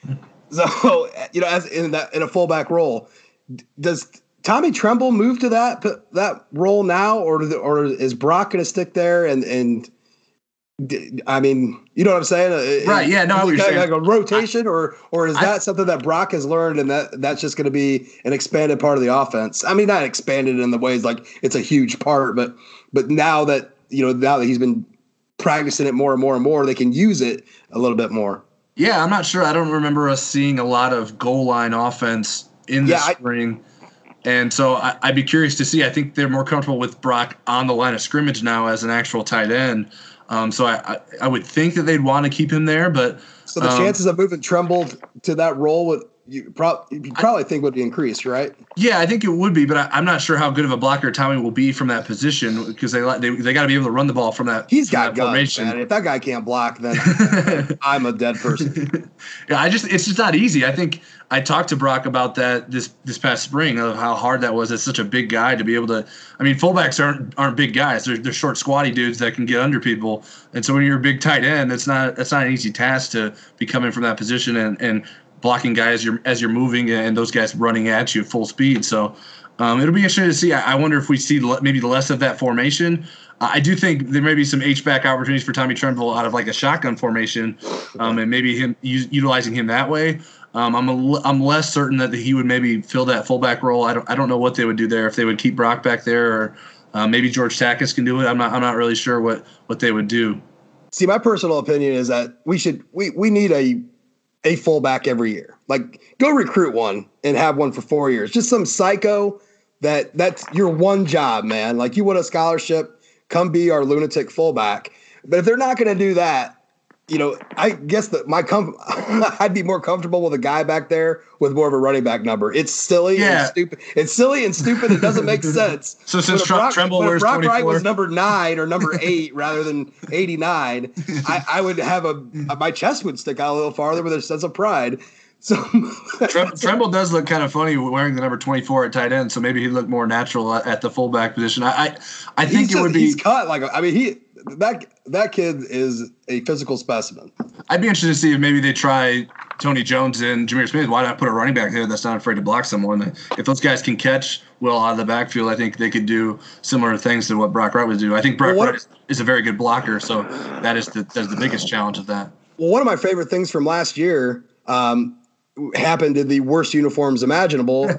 So you know, as in that in a fullback role, does Tommy Tremble move to that that role now, or or is Brock going to stick there? And and I mean, you know what I'm saying, right? Yeah, no, I like, saying. like a rotation, I, or or is that I, something that Brock has learned, and that that's just going to be an expanded part of the offense? I mean, not expanded in the ways like it's a huge part, but but now that you know now that he's been practicing it more and more and more, they can use it a little bit more. Yeah, I'm not sure. I don't remember us seeing a lot of goal line offense in the yeah, spring. I, And so I, I'd be curious to see. I think they're more comfortable with Brock on the line of scrimmage now as an actual tight end. Um, so I, I, I would think that they'd want to keep him there. But so the um, chances of moving Tremble to that role would you, pro- you probably I, think would be increased, right? Yeah, I think it would be. But I, I'm not sure how good of a blocker Tommy will be from that position because they they, they got to be able to run the ball from that. He's got that guns, formation. man. If that guy can't block, then I'm a dead person. Yeah, I just it's just not easy. I think I talked to Brock about that this this past spring of how hard that was as such a big guy to be able to. I mean, fullbacks aren't aren't big guys. They're they're short, squatty dudes that can get under people. And so when you're a big tight end, it's not that's not an easy task to be coming from that position and and blocking guys as you're as you're moving and those guys running at you full speed. So um, it'll be interesting to see. I, I wonder if we see maybe less of that formation. I do think there may be some H-back opportunities for Tommy Tremble out of like a shotgun formation, um, and maybe him u- utilizing him that way. Um, I'm a, I'm less certain that he would maybe fill that fullback role. I don't I don't know what they would do there, if they would keep Brock back there, or uh, maybe George Takis can do it. I'm not I'm not really sure what, what they would do. See, my personal opinion is that we should we we need a a fullback every year. Like, go recruit one and have one for four years. Just some psycho that that's your one job, man. Like, you want a scholarship, come be our lunatic fullback. But if they're not going to do that, you know, I guess that my com- I'd be more comfortable with a guy back there with more of a running back number. It's silly yeah. and stupid. It's silly and stupid. It doesn't make sense. So since Tr- Brock, Tremble wears Brock twenty-four Wright was number nine or number eight rather than eighty-nine, I, I would have a my chest would stick out a little farther with a sense of pride. So Trem- Tremble does look kind of funny wearing the number twenty-four at tight end. So maybe he'd look more natural at the fullback position. I I, I think he's it just, would be. He's cut like a, I mean he. That that kid is a physical specimen. I'd be interested to see if maybe they try Tony Jones and Jameer Smith. Why not put a running back there that's not afraid to block someone? If those guys can catch well out of the backfield, I think they could do similar things to what Brock Wright would do. I think Brock well, Wright is a very good blocker, so that is the that is the biggest challenge of that. Well, one of my favorite things from last year um, happened in the worst uniforms imaginable.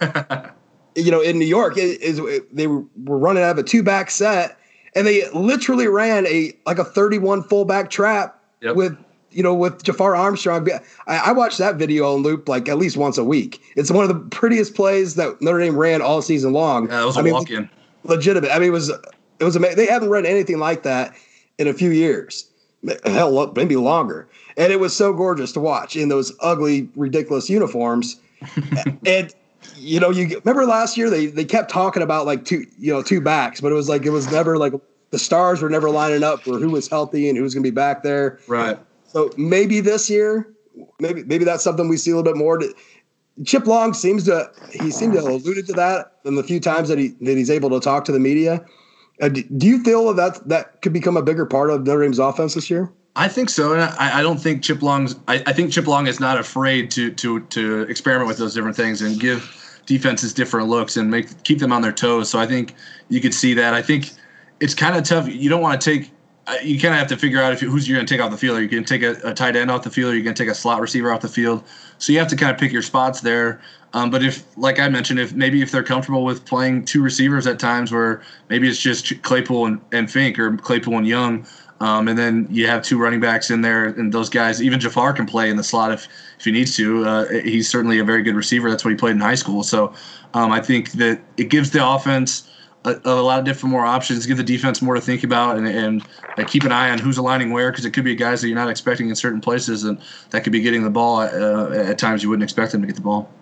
you know, in New York, it, is it, they were running out of a two-back set. And they literally ran a like a thirty-one fullback trap yep. with you know with Jafar Armstrong. I, I watched that video on loop like at least once a week. It's one of the prettiest plays that Notre Dame ran all season long. Yeah, it was a I mean, walk-in. Legitimate. I mean, it was it was amazing. They haven't run anything like that in a few years. Hell, maybe longer. And it was so gorgeous to watch in those ugly, ridiculous uniforms. and. You know, you remember last year they, they kept talking about like two, you know, two backs, but it was like it was never like the stars were never lining up for who was healthy and who was going to be back there. Right. So maybe this year, maybe maybe that's something we see a little bit more. Chip Long seems to he seemed to have alluded to that in the few times that he that he's able to talk to the media. Uh, do, do you feel that that could become a bigger part of Notre Dame's offense this year? I think so, and I, I don't think Chip Long's. I, I think Chip Long is not afraid to to to experiment with those different things and give defenses different looks and make keep them on their toes. So I think you could see that. I think it's kind of tough. You don't want to take. You kind of have to figure out if who's you're going to take off the field. Are you going to take a, a tight end off the field? Or are you going to take a slot receiver off the field? So you have to kind of pick your spots there. Um, but if, like I mentioned, if maybe if they're comfortable with playing two receivers at times, where maybe it's just Claypool and, and Fink or Claypool and Young. Um, and then you have two running backs in there, and those guys, even Jafar can play in the slot if, if he needs to. Uh, he's certainly a very good receiver. That's what he played in high school. So um, I think that it gives the offense a, a lot of different more options, give the defense more to think about, and, and uh, keep an eye on who's aligning where, because it could be guys that you're not expecting in certain places, and that could be getting the ball uh, at times you wouldn't expect them to get the ball.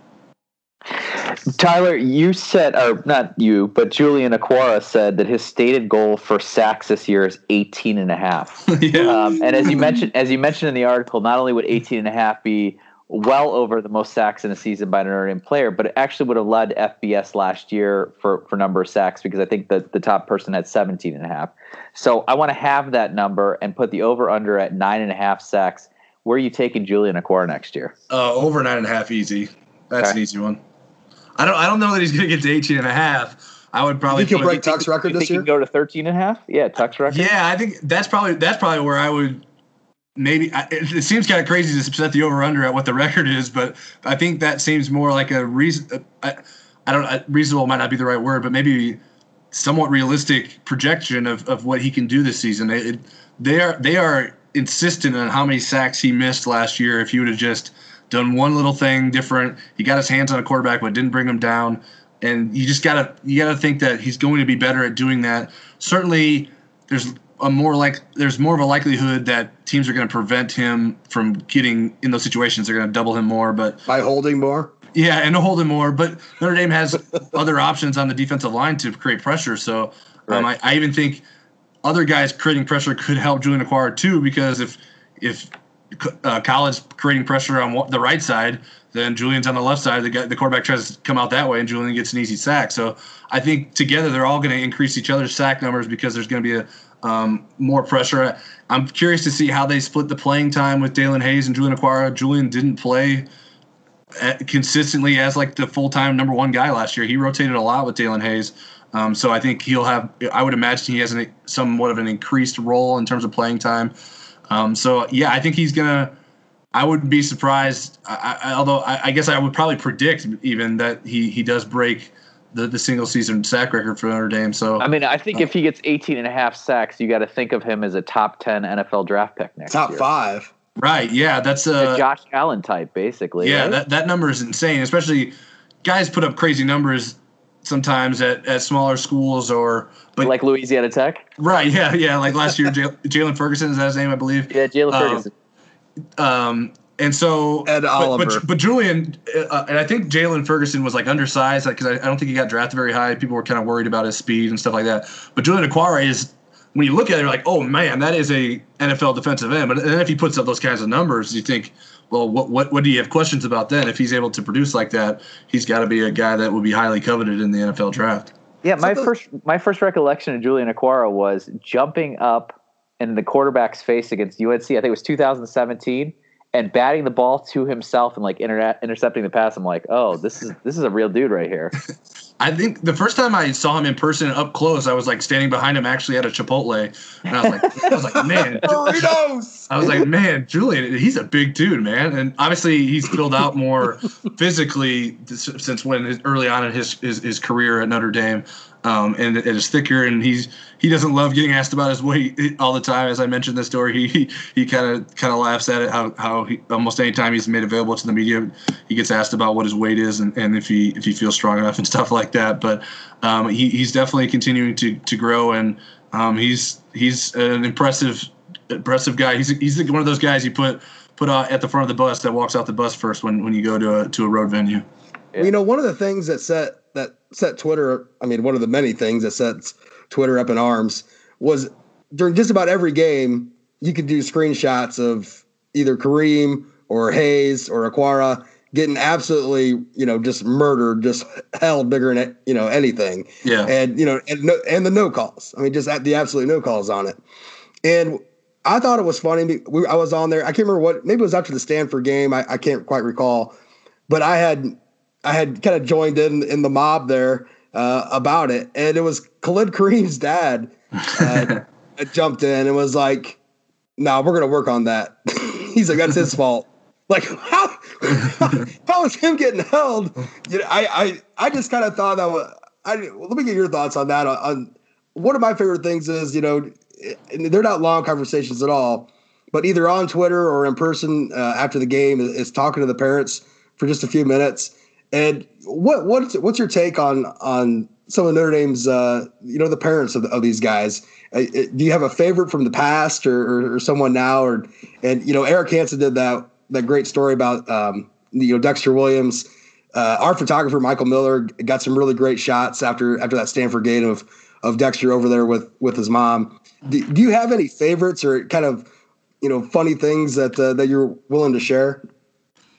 Tyler, you said, or not you, but Julian Aquara said that his stated goal for sacks this year is eighteen and a half. yeah. Um, and as you mentioned, as you mentioned in the article, not only would eighteen and a half be well over the most sacks in a season by an Notre Dame player, but it actually would have led F B S last year for, for number of sacks because I think that the top person had seventeen and a half. So I want to have that number and put the over-under at nine and a half sacks. Where are you taking Julian Okwara next year? Uh, over nine and a half, easy. That's Okay. an easy one. I don't I don't know that he's going to get to eighteen and a half. I would probably You think he'll put- break Tuck's record You this think you year? can go to thirteen and a half? Yeah, Tuck's record. Yeah, I think that's probably that's probably where I would maybe. I- It, it seems kind of crazy to set the over under at what the record is, but I think that seems more like a reason. I, I don't uh, reasonable might not be the right word, but maybe somewhat realistic projection of, of what he can do this season. It, it, they are they are insistent on how many sacks he missed last year. If he would have just done one little thing different, he got his hands on a quarterback but didn't bring him down. And you just gotta you gotta think that he's going to be better at doing that. Certainly, there's a more like there's more of a likelihood that teams are going to prevent him from getting in those situations. They're going to double him more, but By holding more? yeah, and to hold him more. But Notre Dame has other options on the defensive line to create pressure. So um, Right. I, I even think other guys creating pressure could help Julian Okwara too, because if if uh, College creating pressure on one- the right side, then Julian's on the left side. The guy, the quarterback tries to come out that way, and Julian gets an easy sack. So I think together they're all going to increase each other's sack numbers because there's going to be a um, more pressure. I'm curious to see how they split the playing time with Dalen Hayes and Julian Okwara. Julian didn't play at, consistently as like the full-time number one guy last year. He rotated a lot with Dalen Hayes. Um, so I think he'll have – I would imagine he has an, somewhat of an increased role in terms of playing time. Um, so, yeah, I think he's going to – I wouldn't be surprised, I, I, although I, I guess I would probably predict even that he, he does break the, the single-season sack record for Notre Dame. So I mean, I think if he gets eighteen and a half sacks, you got to think of him as a top ten N F L draft pick next Top year. five. right, yeah, that's A uh, Josh Allen type, basically. yeah, right? that, that number is insane, especially guys put up crazy numbers sometimes at, at smaller schools or – but like Louisiana Tech. right, yeah, yeah, like last year, Jal- Jalen Ferguson, is that his name, I believe? Yeah, Jalen Um, Ferguson. Um, and so, Ed but, Oliver. But, but Julian, uh, and I think Jalen Ferguson was like undersized because I, I don't think he got drafted very high. People were kind of worried about his speed and stuff like that. But Julian Okwara is, when you look at it, you're like, oh man, that is a N F L defensive end. But then if he puts up those kinds of numbers, you think, well, what what what do you have questions about then? If he's able to produce like that, he's got to be a guy that will be highly coveted in the N F L draft. Yeah, my the- first my first recollection of Julian Okwara was jumping up in the quarterback's face against U N C. I think it was two thousand seventeen, and batting the ball to himself and like inter- intercepting the pass. I'm like, oh, this is this is a real dude right here. I think the first time I saw him in person up close, I was like standing behind him actually at a Chipotle, and I was like, I was like, man, Burritos! I was like, man, Julian, he's a big dude, man, and obviously he's filled out more physically since when his, early on in his, his his career at Notre Dame, um, and it is thicker, and he's he doesn't love getting asked about his weight all the time. As I mentioned this story, he he he kind of kind of laughs at it how how he, almost any time he's made available to the media, he gets asked about what his weight is and, and if he if he feels strong enough and stuff like that. But um, he he's definitely continuing to to grow, and um, he's he's an impressive. impressive guy. He's he's one of those guys you put put uh, at the front of the bus that walks out the bus first when, when you go to a to a road venue. Yeah. You know, one of the things that set that set Twitter, I mean, one of the many things that sets Twitter up in arms was during just about every game, you could do screenshots of either Kareem or Hayes or Okwara getting absolutely, you know, just murdered, just held bigger than, you know, anything. Yeah. And, you know, and, no, and the no calls. I mean, just the absolute no calls on it. And I thought it was funny. We, I was on there. I can't remember what, maybe it was after the Stanford game. I, I can't quite recall, but I had, I had kind of joined in in the mob there uh, about it. And it was Khalid Kareem's dad uh, jumped in and was like, no, nah, we're going to work on that. He's like, that's his fault. Like, how, how is him getting held? You know, I, I, I just kind of thought that was, I, let me get your thoughts on that. On, on one of my favorite things is, you know, they're not long conversations at all, but either on Twitter or in person uh, after the game is, is talking to the parents for just a few minutes. And what what's what's your take on on some of Notre Dame's uh, you know the parents of, of these guys? Uh, do you have a favorite from the past or, or, or someone now? Or and you know Eric Hansen did that that great story about um, you know Dexter Williams. Uh, our photographer Michael Miller got some really great shots after after that Stanford game of of Dexter over there with with his mom. Do, do you have any favorites or kind of, you know, funny things that uh, that you're willing to share?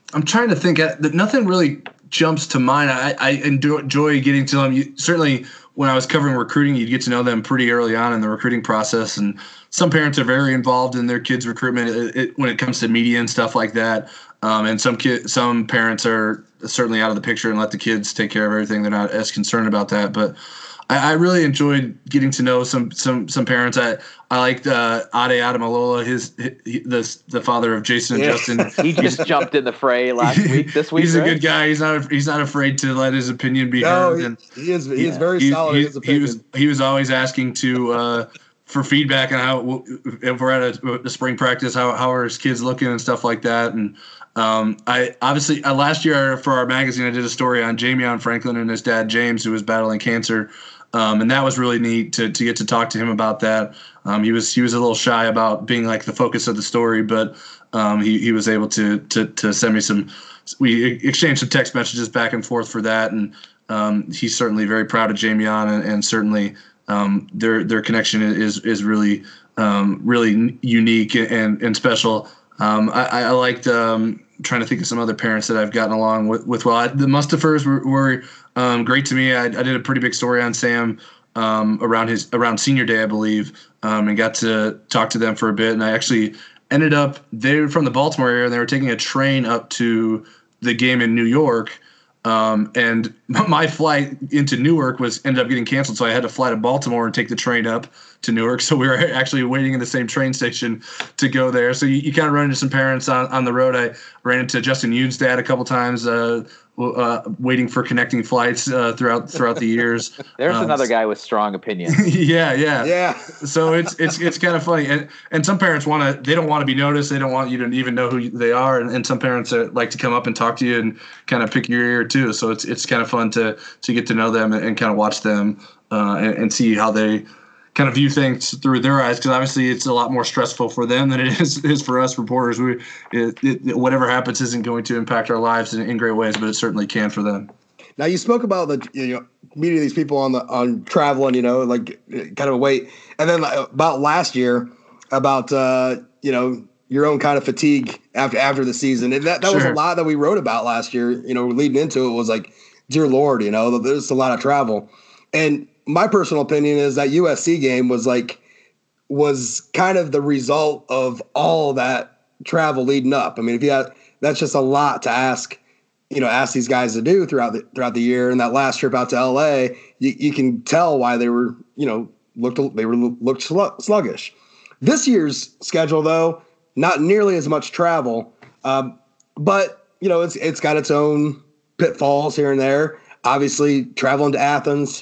I'm trying to think. That nothing really jumps to mind. I, I enjoy getting to them. You, certainly, when I was covering recruiting, you'd get to know them pretty early on in the recruiting process. And some parents are very involved in their kids' recruitment it, it, when it comes to media and stuff like that. Um, and some kid, some parents are certainly out of the picture and let the kids take care of everything. They're not as concerned about that. But I, I really enjoyed getting to know some some some parents. I I liked uh, Ade Adamalola, his, his the the father of Jason and Yeah. Justin. He just jumped in the fray last week. This week, He's a right? good guy. He's not he's not afraid to let his opinion be No, heard. he, And he is he is Yeah. very he, solid he, in his opinion. he was he was always asking to uh, for feedback on how if we're at a, a spring practice, how how are his kids looking and stuff like that. And um, I obviously uh, last year for our magazine, I did a story on Jamion Franklin and his dad James, who was battling cancer. Um, and that was really neat to to get to talk to him about that. Um, he was he was a little shy about being like the focus of the story, but um, he he was able to to to send me some. We exchanged some text messages back and forth for that, and um, he's certainly very proud of Jamion, and, and certainly um, their their connection is is really um, really unique and and special. Um, I, I liked um, trying to think of some other parents that I've gotten along with. with well, I, the Mustafers were, were um, great to me. I, I did a pretty big story on Sam um, around his around senior day, I believe, um, and got to talk to them for a bit. And I actually ended up they were from the Baltimore area, and they were taking a train up to the game in New York. Um, and my flight into Newark was ended up getting canceled, so I had to fly to Baltimore and take the train up to Newark. So we were actually waiting in the same train station to go there. So you, you kind of run into some parents on, on the road. I ran into Justin Yoon's dad a couple times, uh, uh, waiting for connecting flights uh, throughout throughout the years. There's um, another guy with strong opinions. yeah, yeah, yeah. So it's it's it's kind of funny, and and some parents want to they don't want to be noticed. They don't want you to even know who they are, and, and some parents uh, like to come up and talk to you and kind of pick your ear too. So it's it's kind of fun to to get to know them and, and kind of watch them uh, and, and see how they kind of view things through their eyes, because obviously it's a lot more stressful for them than it is, is for us reporters. We it, it, whatever happens isn't going to impact our lives in, in great ways, but it certainly can for them. Now you spoke about the you know meeting these people on the on traveling, you know, like kind of a wait, and then about last year about uh, you know your own kind of fatigue after after the season. And that that was a Sure. lot that we wrote about last year. You know, leading into it was like, dear Lord, you know, there's a lot of travel. And my personal opinion is that U S C game was like was kind of the result of all that travel leading up. I mean, if you had, that's just a lot to ask. You know, ask these guys to do throughout the throughout the year. And that last trip out to L A, you, you can tell why they were, you know, looked they were looked sluggish. This year's schedule, though, not nearly as much travel, um, but you know, it's it's got its own pitfalls here and there. Obviously, traveling to Athens,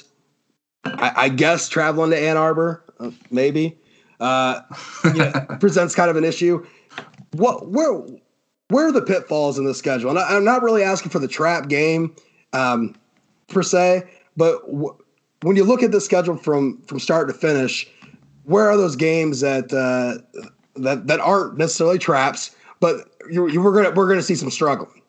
I, I guess traveling to Ann Arbor, uh, maybe, uh, you know, presents kind of an issue. What where. Where are the pitfalls in the schedule? And I, I'm not really asking for the trap game um, per se, but w- when you look at the schedule from from start to finish, where are those games that uh, that that aren't necessarily traps, but you, you we're gonna we're gonna see some struggling?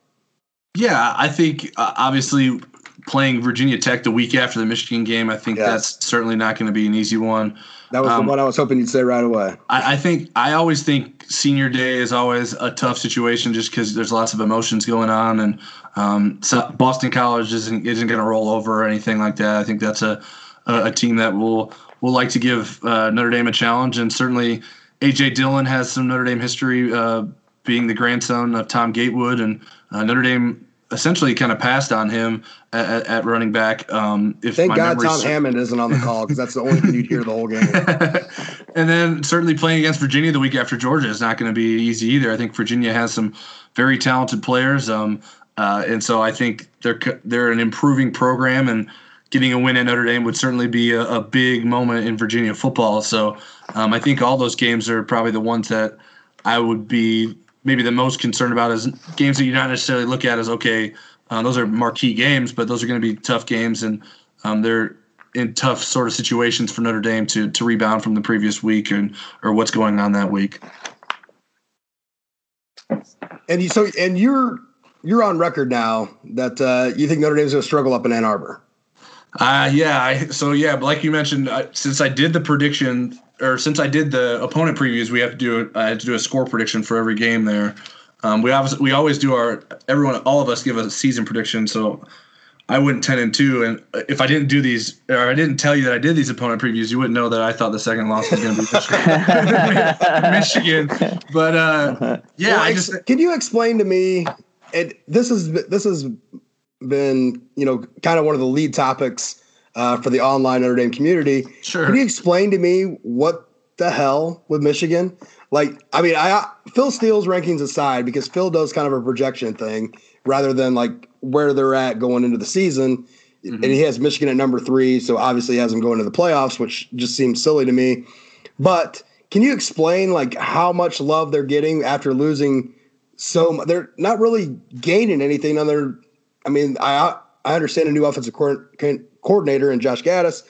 Yeah, I think uh, obviously playing Virginia Tech the week after the Michigan game, I think Yes. that's certainly not going to be an easy one. That was Um, the one I was hoping you'd say right away. I, I think I always think senior day is always a tough situation just because there's lots of emotions going on, and um, so Boston College isn't isn't going to roll over or anything like that. I think that's a a, a team that will will like to give uh, Notre Dame a challenge, and certainly A J Dillon has some Notre Dame history, uh, being the grandson of Tom Gatewood, and uh, Notre Dame essentially kind of passed on him at, at running back. Um, if Thank my God memory Tom ser- Hammond isn't on the call, because that's the only thing you'd hear the whole game. And then certainly playing against Virginia the week after Georgia is not going to be easy either. I think Virginia has some very talented players, um, uh, and so I think they're they're an improving program, and getting a win at Notre Dame would certainly be a, a big moment in Virginia football. So um, I think all those games are probably the ones that I would be maybe the most concerned about, as games that you not necessarily look at as, okay, uh, those are marquee games, but those are going to be tough games, and um, they're in tough sort of situations for Notre Dame to to rebound from the previous week and or what's going on that week. And you so and you're you're on record now that uh, you think Notre Dame's going to struggle up in Ann Arbor. Uh, yeah. I, so, yeah, but like you mentioned, I, since I did the prediction or since I did the opponent previews, we have to do I had to do a score prediction for every game there. Um, we obviously we always do our everyone all of us give a season prediction. So I went ten and two, and if I didn't do these or I didn't tell you that I did these opponent previews, you wouldn't know that I thought the second loss was going to be Michigan. Michigan. But uh, yeah, well, I just can you explain to me? And this is this has been you know kind of one of the lead topics uh, for the online Notre Dame community. Sure. Can you explain to me what the hell with Michigan? Like, I mean, I Phil Steele's rankings aside, because Phil does kind of a projection thing rather than like where they're at going into the season. Mm-hmm. And he has Michigan at number three, so obviously he has them going to the playoffs, which just seems silly to me. But can you explain like how much love they're getting after losing so much? They're not really gaining anything on their. I mean, I I understand a new offensive co- coordinator in Josh Gaddis,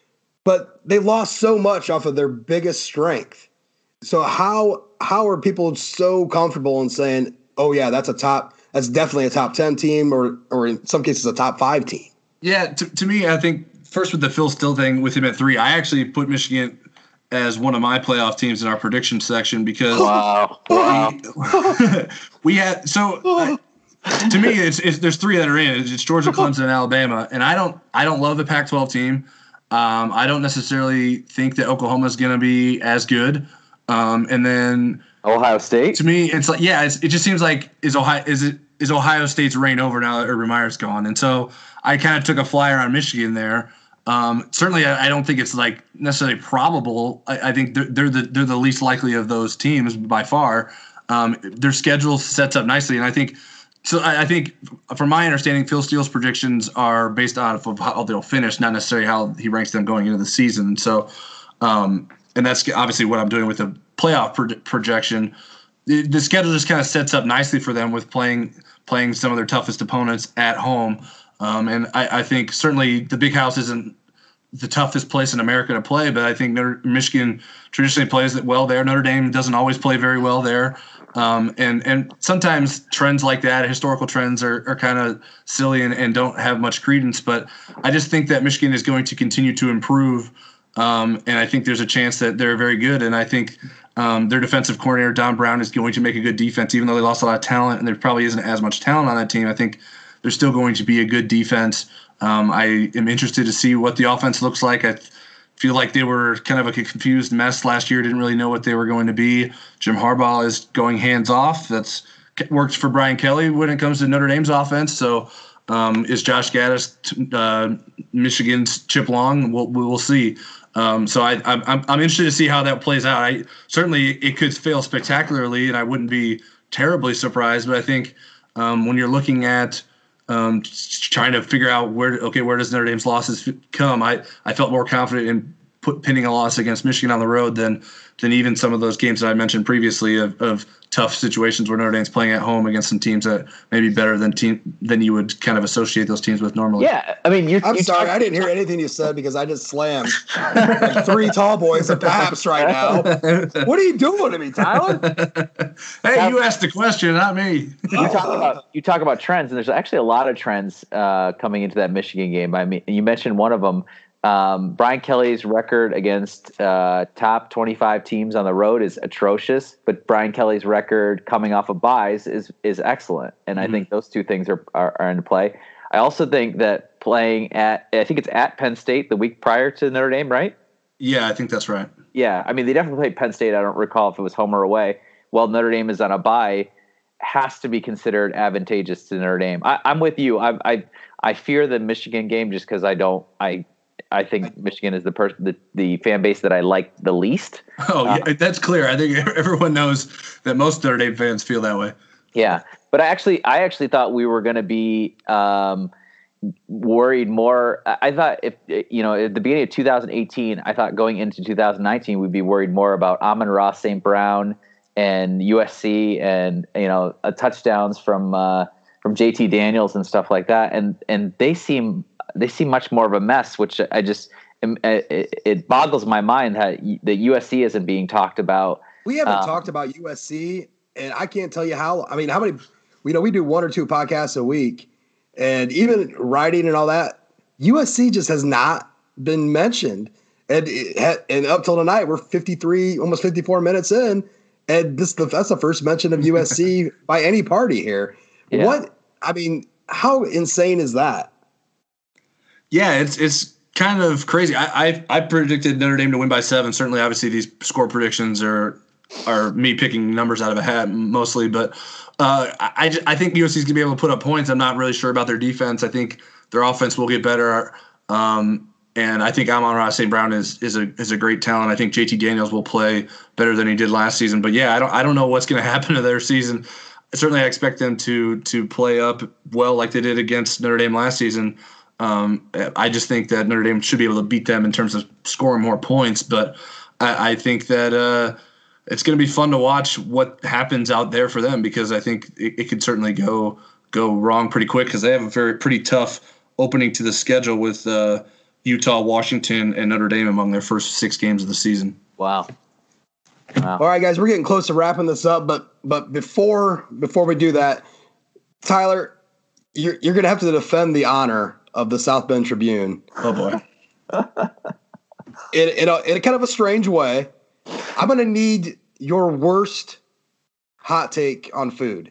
but they lost so much off of their biggest strength. So how how are people so comfortable in saying, "Oh yeah, that's a top, that's definitely a top ten team," or or in some cases a top five team? Yeah, to, to me, I think first with the Phil Steele thing with him at three, I actually put Michigan as one of my playoff teams in our prediction section because wow, wow. we, we had so. I, to me, it's, it's there's three that are in. It's Georgia, Clemson, and Alabama, and I don't I don't love the Pac twelve team. Um, I don't necessarily think that Oklahoma is going to be as good. Um, and then Ohio State. To me, it's like yeah, it's, it just seems like is Ohio is it is Ohio State's reign over now that Urban Meyer's gone, and so I kind of took a flyer on Michigan there. Um, certainly, I, I don't think it's like necessarily probable. I, I think they're, they're the they're the least likely of those teams by far. Um, their schedule sets up nicely, and I think so. I, I think, from my understanding, Phil Steele's predictions are based on of how they'll finish, not necessarily how he ranks them going into the season. So. Um, And that's obviously what I'm doing with the playoff pro- projection. The, the schedule just kind of sets up nicely for them with playing playing some of their toughest opponents at home. Um, and I, I think certainly the Big House isn't the toughest place in America to play, but I think Notre, Michigan traditionally plays it well there. Notre Dame doesn't always play very well there. Um, and, and sometimes trends like that, historical trends, are, are kind of silly and, and don't have much credence. But I just think that Michigan is going to continue to improve. Um, and I think there's a chance that they're very good. And I think um, their defensive coordinator, Don Brown, is going to make a good defense, even though they lost a lot of talent and there probably isn't as much talent on that team. I think there's still going to be a good defense. Um, I am interested to see what the offense looks like. I feel like they were kind of a confused mess last year, didn't really know what they were going to be. Jim Harbaugh is going hands off. That's worked for Brian Kelly when it comes to Notre Dame's offense. So um, is Josh Gaddis uh, Michigan's Chip Long? We'll, we'll see. Um, so I, I'm I'm interested to see how that plays out. I certainly it could fail spectacularly, and I wouldn't be terribly surprised. But I think um, when you're looking at um, trying to figure out where okay where does Notre Dame's losses come, I, I felt more confident in put, pinning a loss against Michigan on the road than than even some of those games that I mentioned previously of, of tough situations where Notre Dame's playing at home against some teams that may be better than team than you would kind of associate those teams with normally. Yeah, I mean, you. I'm you sorry, talk- I didn't hear anything you said because I just slammed like three tall boys at Paps right now. What are you doing to me, Tyler? Hey, you asked the question, not me. You talk about you talk about trends, and there's actually a lot of trends uh, coming into that Michigan game. I mean, you mentioned one of them. Um, Brian Kelly's record against uh, top twenty-five teams on the road is atrocious, but Brian Kelly's record coming off of buys is is excellent, and mm-hmm. I think those two things are, are are into play. I also think that playing at I think it's at Penn State the week prior to Notre Dame, right? Yeah, I think that's right. Yeah, I mean they definitely played Penn State. I don't recall if it was home or away. Well, Notre Dame is on a bye, has to be considered advantageous to Notre Dame. I, I'm with you. I I I fear the Michigan game just because I don't I. I think Michigan is the person, the, the fan base that I like the least. Oh, yeah, uh, that's clear. I think everyone knows that most Notre Dame fans feel that way. Yeah, but I actually, I actually thought we were going to be um, worried more. I thought if you know at the beginning of two thousand eighteen, I thought going into two thousand nineteen we'd be worried more about Amon-Ra Saint Brown and U S C and you know uh, touchdowns from uh, from J T Daniels and stuff like that, and and they seem. They seem much more of a mess, which I just it, it boggles my mind that the U S C isn't being talked about. We haven't um, talked about U S C, and I can't tell you how. I mean, how many? You know, we do one or two podcasts a week, and even writing and all that. U S C just has not been mentioned, and it had, and up till tonight we're fifty-three, almost fifty-four minutes in, And this that's the first mention of U S C by any party here. Yeah. What I mean, how insane is that? Yeah, it's it's kind of crazy. I, I I predicted Notre Dame to win by seven. Certainly, obviously, these score predictions are are me picking numbers out of a hat mostly. But uh, I I think U S C is gonna be able to put up points. I'm not really sure about their defense. I think their offense will get better. Um, And I think Amon-Ra Saint Brown is is a is a great talent. I think J T Daniels will play better than he did last season. But yeah, I don't I don't know what's going to happen to their season. Certainly, I expect them to to play up well like they did against Notre Dame last season. Um, I just think that Notre Dame should be able to beat them in terms of scoring more points. But I, I think that uh, it's going to be fun to watch what happens out there for them, because I think it, it could certainly go go wrong pretty quick, because they have a very pretty tough opening to the schedule with uh, Utah, Washington, and Notre Dame among their first six games of the season. Wow. Wow. All right, guys, we're getting close to wrapping this up, but but before before we do that, Tyler, you're you're gonna have to defend the honor of the South Bend Tribune. Oh boy. in in a, in a kind of a strange way. I'm gonna need your worst hot take on food.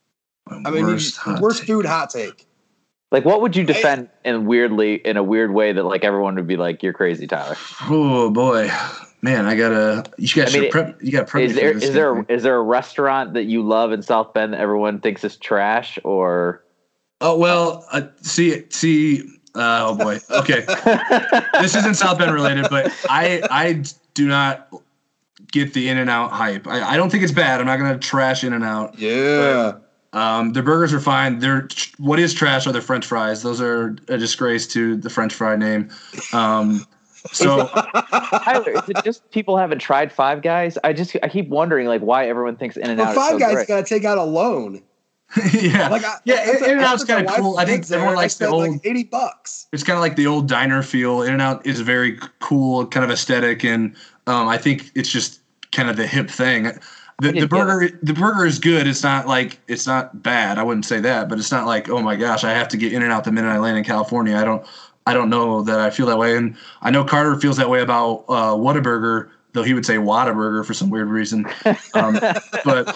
My I mean, worst, you, hot worst take. food hot take. Like, what would you defend in weirdly in a weird way that like everyone would be like, "You're crazy, Tyler"? Oh boy, man, I gotta. You got I mean, prep. You got prep. Is there is there a, is there a restaurant that you love in South Bend that everyone thinks is trash? Or Oh well, uh, see see. Uh, oh boy. Okay, this isn't South Bend related, but I I do not get the In-N-Out hype. I, I don't think it's bad. I'm not gonna trash In-N-Out. Yeah. But, Um, their burgers are fine. They're what is trash are their French fries. Those are a disgrace to the French fry name. Um, so, Tyler, is it just people haven't tried Five Guys? I just I keep wondering like why everyone thinks In and Out. Well, Five so Guys got to take out a loan. yeah, Like I, yeah, I, In and Out's kind of cool. I think everyone likes the old like eighty bucks. It's kind of like the old diner feel. In and Out is very cool, kind of aesthetic, and um, I think it's just kind of the hip thing. The, the burger the burger is good. It's not like it's not bad. I wouldn't say that, but it's not like, oh my gosh, I have to get In and Out the minute I land in California. I don't I don't know that I feel that way. And I know Carter feels that way about uh, Whataburger, though he would say Whataburger for some weird reason. Um, but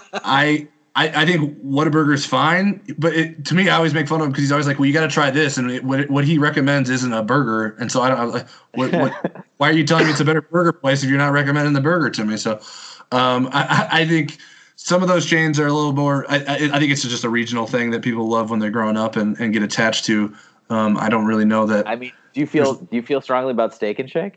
I, I I think Whataburger is fine. But it, to me, I always make fun of him because he's always like, well, you got to try this. And it, what what he recommends isn't a burger. And so I don't I'm like, what, what, why are you telling me it's a better burger place if you're not recommending the burger to me? So Um, I, I think some of those chains are a little more. I, I, I think it's just a regional thing that people love when they're growing up and, and get attached to. Um, I don't really know that. I mean, do you feel do you feel strongly about Steak and Shake?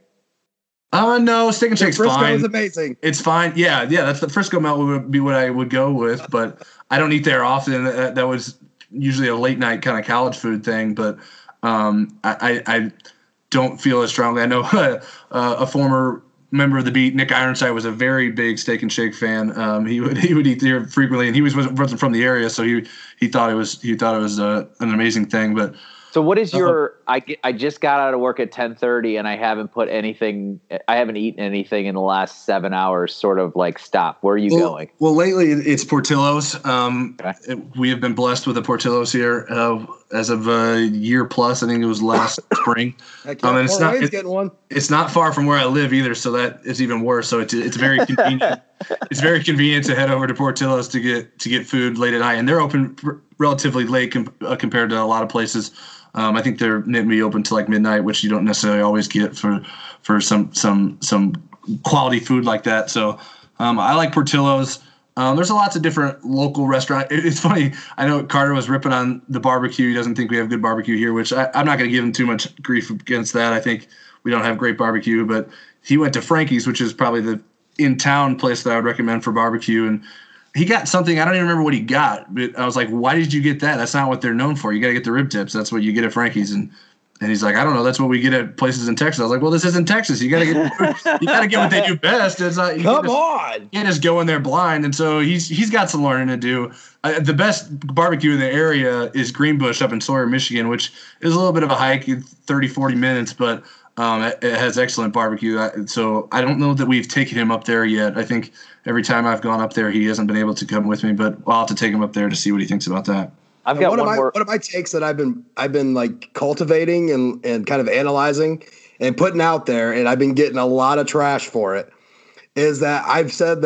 Uh, no, Steak and Shake's Frisco fine. is amazing. It's fine. Yeah, yeah. That's the Frisco Melt would be what I would go with, but I don't eat there often. That, that was usually a late night kind of college food thing, but um, I, I, I don't feel as strongly. I know uh, a former member of the beat, Nick Ironside, was a very big Steak and Shake fan. Um, he would he would eat there frequently, and he was wasn't from the area, so he he thought it was he thought it was uh, an amazing thing. But so, what is your? Uh, I I just got out of work at ten thirty, and I haven't put anything. I haven't eaten anything in the last seven hours. Sort of like stop. Where are you well, going? Well, lately it's Portillo's. Um, okay. it, we have been blessed with the Portillo's here uh, as of a year plus. I think it was last spring. Um, and it's not it, getting one. It's not far from where I live either, so that is even worse. So it's it's very convenient. It's very convenient to head over to Portillo's to get to get food late at night, and they're open r- relatively late com- uh, compared to a lot of places. Um, I think they're maybe open to like midnight, which you don't necessarily always get for for some some some quality food like that. So um, I like Portillo's. Um, there's lots of different local restaurants. It, it's funny. I know Carter was ripping on the barbecue. He doesn't think we have good barbecue here, which I, I'm not going to give him too much grief against that. I think we don't have great barbecue, but he went to Frankie's, which is probably the in-town place that I would recommend for barbecue, and he got something. I don't even remember what he got, but I was like, why did you get that? That's not what they're known for. You got to get the rib tips. That's what you get at Frankie's. And and he's like, I don't know. That's what we get at places in Texas. I was like, well, this isn't Texas. You got to get you got to get what they do best. It's not, you Come just, on. You can't just go in there blind. And so he's he's got some learning to do. Uh, the best barbecue in the area is Greenbush up in Sawyer, Michigan, which is a little bit of a hike, thirty, forty minutes, but um, it, it has excellent barbecue. So I don't know that we've taken him up there yet. I think every time I've gone up there, he hasn't been able to come with me, but I'll have to take him up there to see what he thinks about that. I've got one, one of my, more. one of my takes that I've been I've been like cultivating and, and kind of analyzing and putting out there, and I've been getting a lot of trash for it, is that I've said that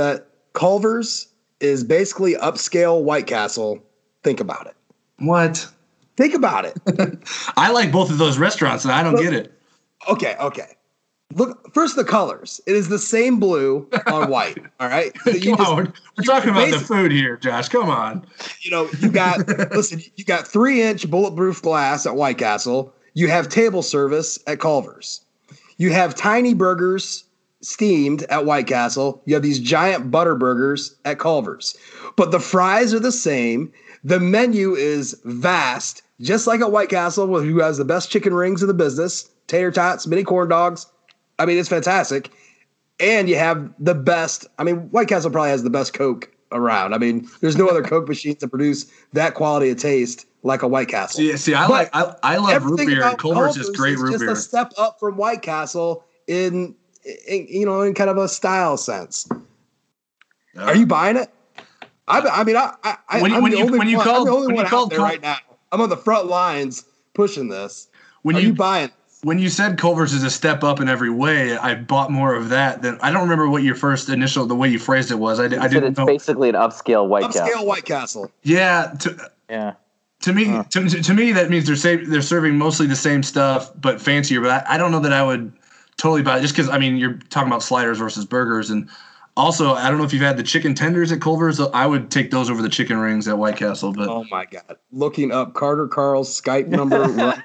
Culver's is basically upscale White Castle. Think about it. What? Think about it. I like both of those restaurants, and I don't Look, get it. Okay, okay. Look, first the colors. It is the same blue on white. All right. So you Come just, on, we're, we're talking about the food here, Josh. Come on. You know, you got listen. You got three inch bulletproof glass at White Castle. You have table service at Culver's. You have tiny burgers steamed at White Castle. You have these giant butter burgers at Culver's. But the fries are the same. The menu is vast. Just like at White Castle, who has the best chicken rings in the business, tater tots, mini corn dogs. I mean, it's fantastic. And you have the best. I mean, White Castle probably has the best Coke around. I mean, there's no other Coke machines that produce that quality of taste like a White Castle. See, see I but like I, I love root beer. And Culver's is great is root just beer. Just a step up from White Castle in, in, you know, in kind of a style sense. Uh, Are you buying it? I, I mean, I, I, when, I'm when the you, only when you one, called, I'm the only when one you called out there Cul- right now. I'm on the front lines pushing this. When Are you, you buying? When you said Culver's is a step up in every way, I bought more of that than I don't remember what your first initial the way you phrased it was. I, I didn't it's know. Basically an upscale White upscale Castle. White Castle. Yeah. To, yeah. To me, huh. to, to me, that means they're sa- they're serving mostly the same stuff but fancier. But I, I don't know that I would totally buy it just because I mean you're talking about sliders versus burgers, and also I don't know if you've had the chicken tenders at Culver's. I would take those over the chicken rings at White Castle. But oh my god, looking up Carter Carl's Skype number.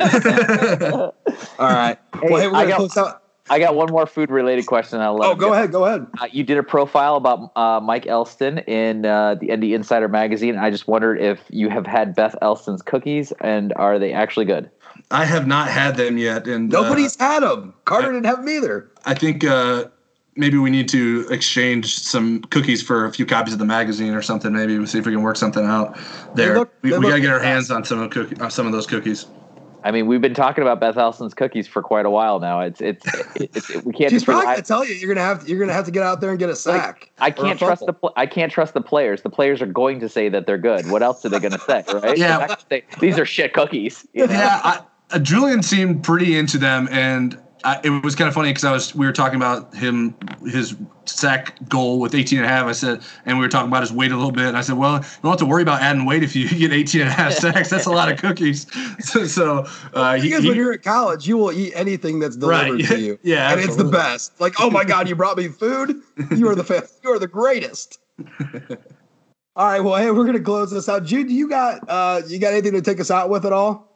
All right, hey, well, hey, we're I gonna got, close out. I got one more food related question. I'll let oh, go go. ahead, go ahead. Uh, you did a profile about uh, Mike Elston in uh, the Indy Insider magazine. I just wondered if you have had Beth Elston's cookies and are they actually good? I have not had them yet, and nobody's uh, had them. Carter I, didn't have them either. I think uh, maybe we need to exchange some cookies for a few copies of the magazine or something. Maybe we'll see if we can work something out there. Look, we we look got to get our fantastic. hands on some of cookie, on some of those cookies. I mean, we've been talking about Beth Elston's cookies for quite a while now. It's it's, it's it, we can't. She's just probably rely- gonna tell you you're gonna have to, you're gonna have to get out there and get a sack. Like, I can't trust the pl- I can't trust the players. The players are going to say that they're good. What else are they going to say, right? Yeah. Say, these are shit cookies. You know? Yeah, I, uh, Julian seemed pretty into them, and I, it was kind of funny because I was we were talking about him his sack goal with eighteen and a half. I said, and we were talking about his weight a little bit. And I said, well, you don't have to worry about adding weight if you get eighteen and a half sacks. That's a lot of cookies. So, so uh, he, because he, when you're at college, you will eat anything that's delivered right, to you. Yeah, and absolutely. it's the best. Like, oh my god, you brought me food. You are the fa- you are the greatest. All right, well, hey, we're gonna close this out. Jude, you got uh, you got anything to take us out with at all?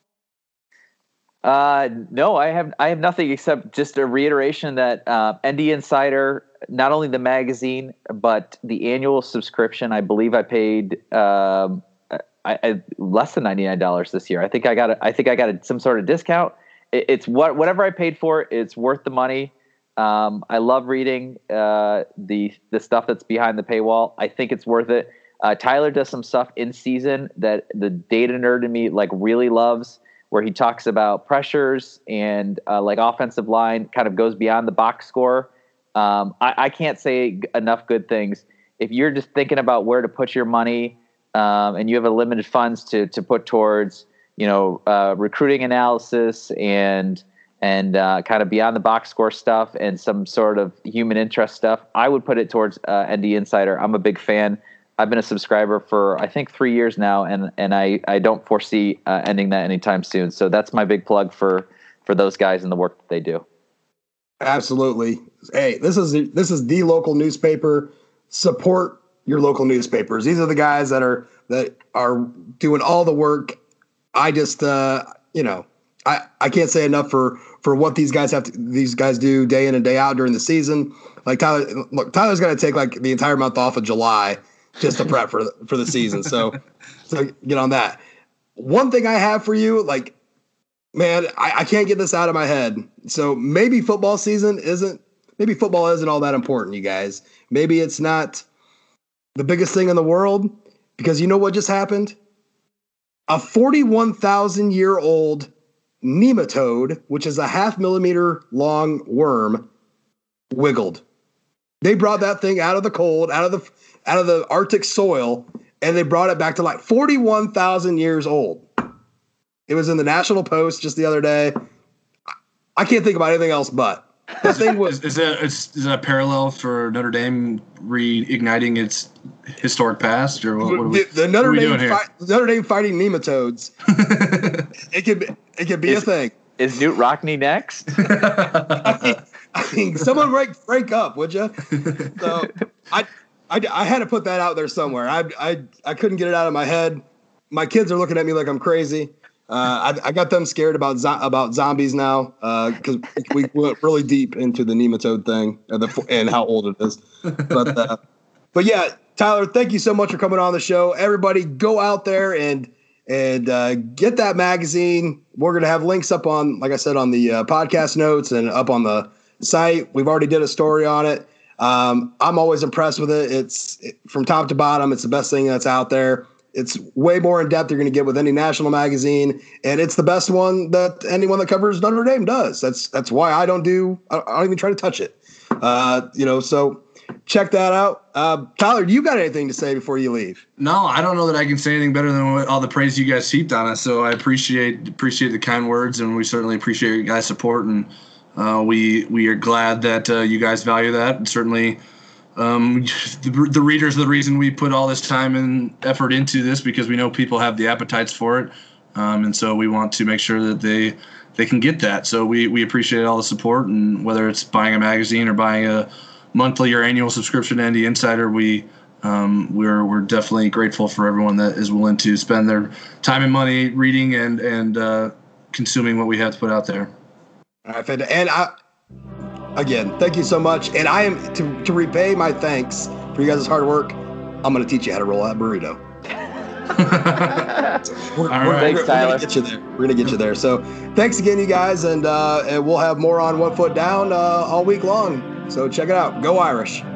Uh, no, I have I have nothing except just a reiteration that uh, N D Insider, not only the magazine but the annual subscription. I believe I paid um, I, I, less than ninety-nine dollars this year. I think I got a, I think I got a, some sort of discount. It, it's what whatever I paid for, it's worth the money. Um, I love reading uh, the the stuff that's behind the paywall. I think it's worth it. Uh, Tyler does some stuff in season that the data nerd in me like really loves, where he talks about pressures and uh, like offensive line kind of goes beyond the box score. Um, I, I can't say enough good things. If you're just thinking about where to put your money um, and you have a limited funds to to put towards, you know, uh, recruiting analysis and and uh, kind of beyond the box score stuff and some sort of human interest stuff, I would put it towards uh, N D Insider. I'm a big fan. I've been a subscriber for, I think, three years now, and and I, I don't foresee uh, ending that anytime soon. So that's my big plug for for those guys and the work that they do. Absolutely. Hey, this is this is the local newspaper. Support your local newspapers. These are the guys that are that are doing all the work. I just, uh, you know, I, I can't say enough for for what these guys have to these guys do day in and day out during the season. Like Tyler, look, Tyler's got to take like the entire month off of July just to prep for for the season. So, so get on that. One thing I have for you, like, man, I, I can't get this out of my head. So maybe football season isn't, maybe football isn't all that important, you guys. Maybe it's not the biggest thing in the world, because you know what just happened? A forty-one thousand year old nematode, which is a half millimeter long worm, wiggled. They brought that thing out of the cold, out of the out of the Arctic soil, and they brought it back to like forty-one thousand years old. It was in the National Post just the other day. I can't think about anything else but That thing was is, is that is, is that a parallel for Notre Dame reigniting its historic past, or what, what are we, the, the Notre what are we Dame doing here? fi- Notre Dame fighting nematodes. it could be, it could be Is- a thing. Is Newt Rockney next? I mean, I mean, someone break break up, would you? So I, I, I had to put that out there somewhere. I, I, I couldn't get it out of my head. My kids are looking at me like I'm crazy. Uh, I, I got them scared about zo- about zombies now because uh, we went really deep into the nematode thing and, the, and how old it is. But uh, but yeah, Tyler, thank you so much for coming on the show. Everybody, go out there and and uh, get that magazine. We're gonna have links up on, like I said, on the uh, podcast notes and up on the site. We've already did a story on it. Um, I'm always impressed with it. It's it, from top to bottom. It's the best thing that's out there. It's way more in depth you're going to get with any national magazine, and it's the best one that anyone that covers Notre Dame does. That's that's why I don't do. I don't even try to touch it. Uh, you know, so check that out. Uh, Tyler, do you got anything to say before you leave? No, I don't know that I can say anything better than what, all the praise you guys heaped on us. So I appreciate appreciate the kind words, and we certainly appreciate your guys' support. And uh, we we are glad that uh, you guys value that. And certainly. Um, the, the readers are the reason we put all this time and effort into this, because we know people have the appetites for it. Um, and so we want to make sure that they, they can get that. So we, we appreciate all the support, and whether it's buying a magazine or buying a monthly or annual subscription to N D Insider, we, um, we're, we're definitely grateful for everyone that is willing to spend their time and money reading and, and, uh, consuming what we have to put out there. All right, and I, Again, thank you so much. And I am to, to repay my thanks for you guys' hard work. I'm going to teach you how to roll that burrito. we're, All we're, right. Thanks, we're, Tyler. We're going to get you there. We're going to get you there. So thanks again, you guys. And, uh, and we'll have more on One Foot Down uh, all week long. So check it out. Go Irish.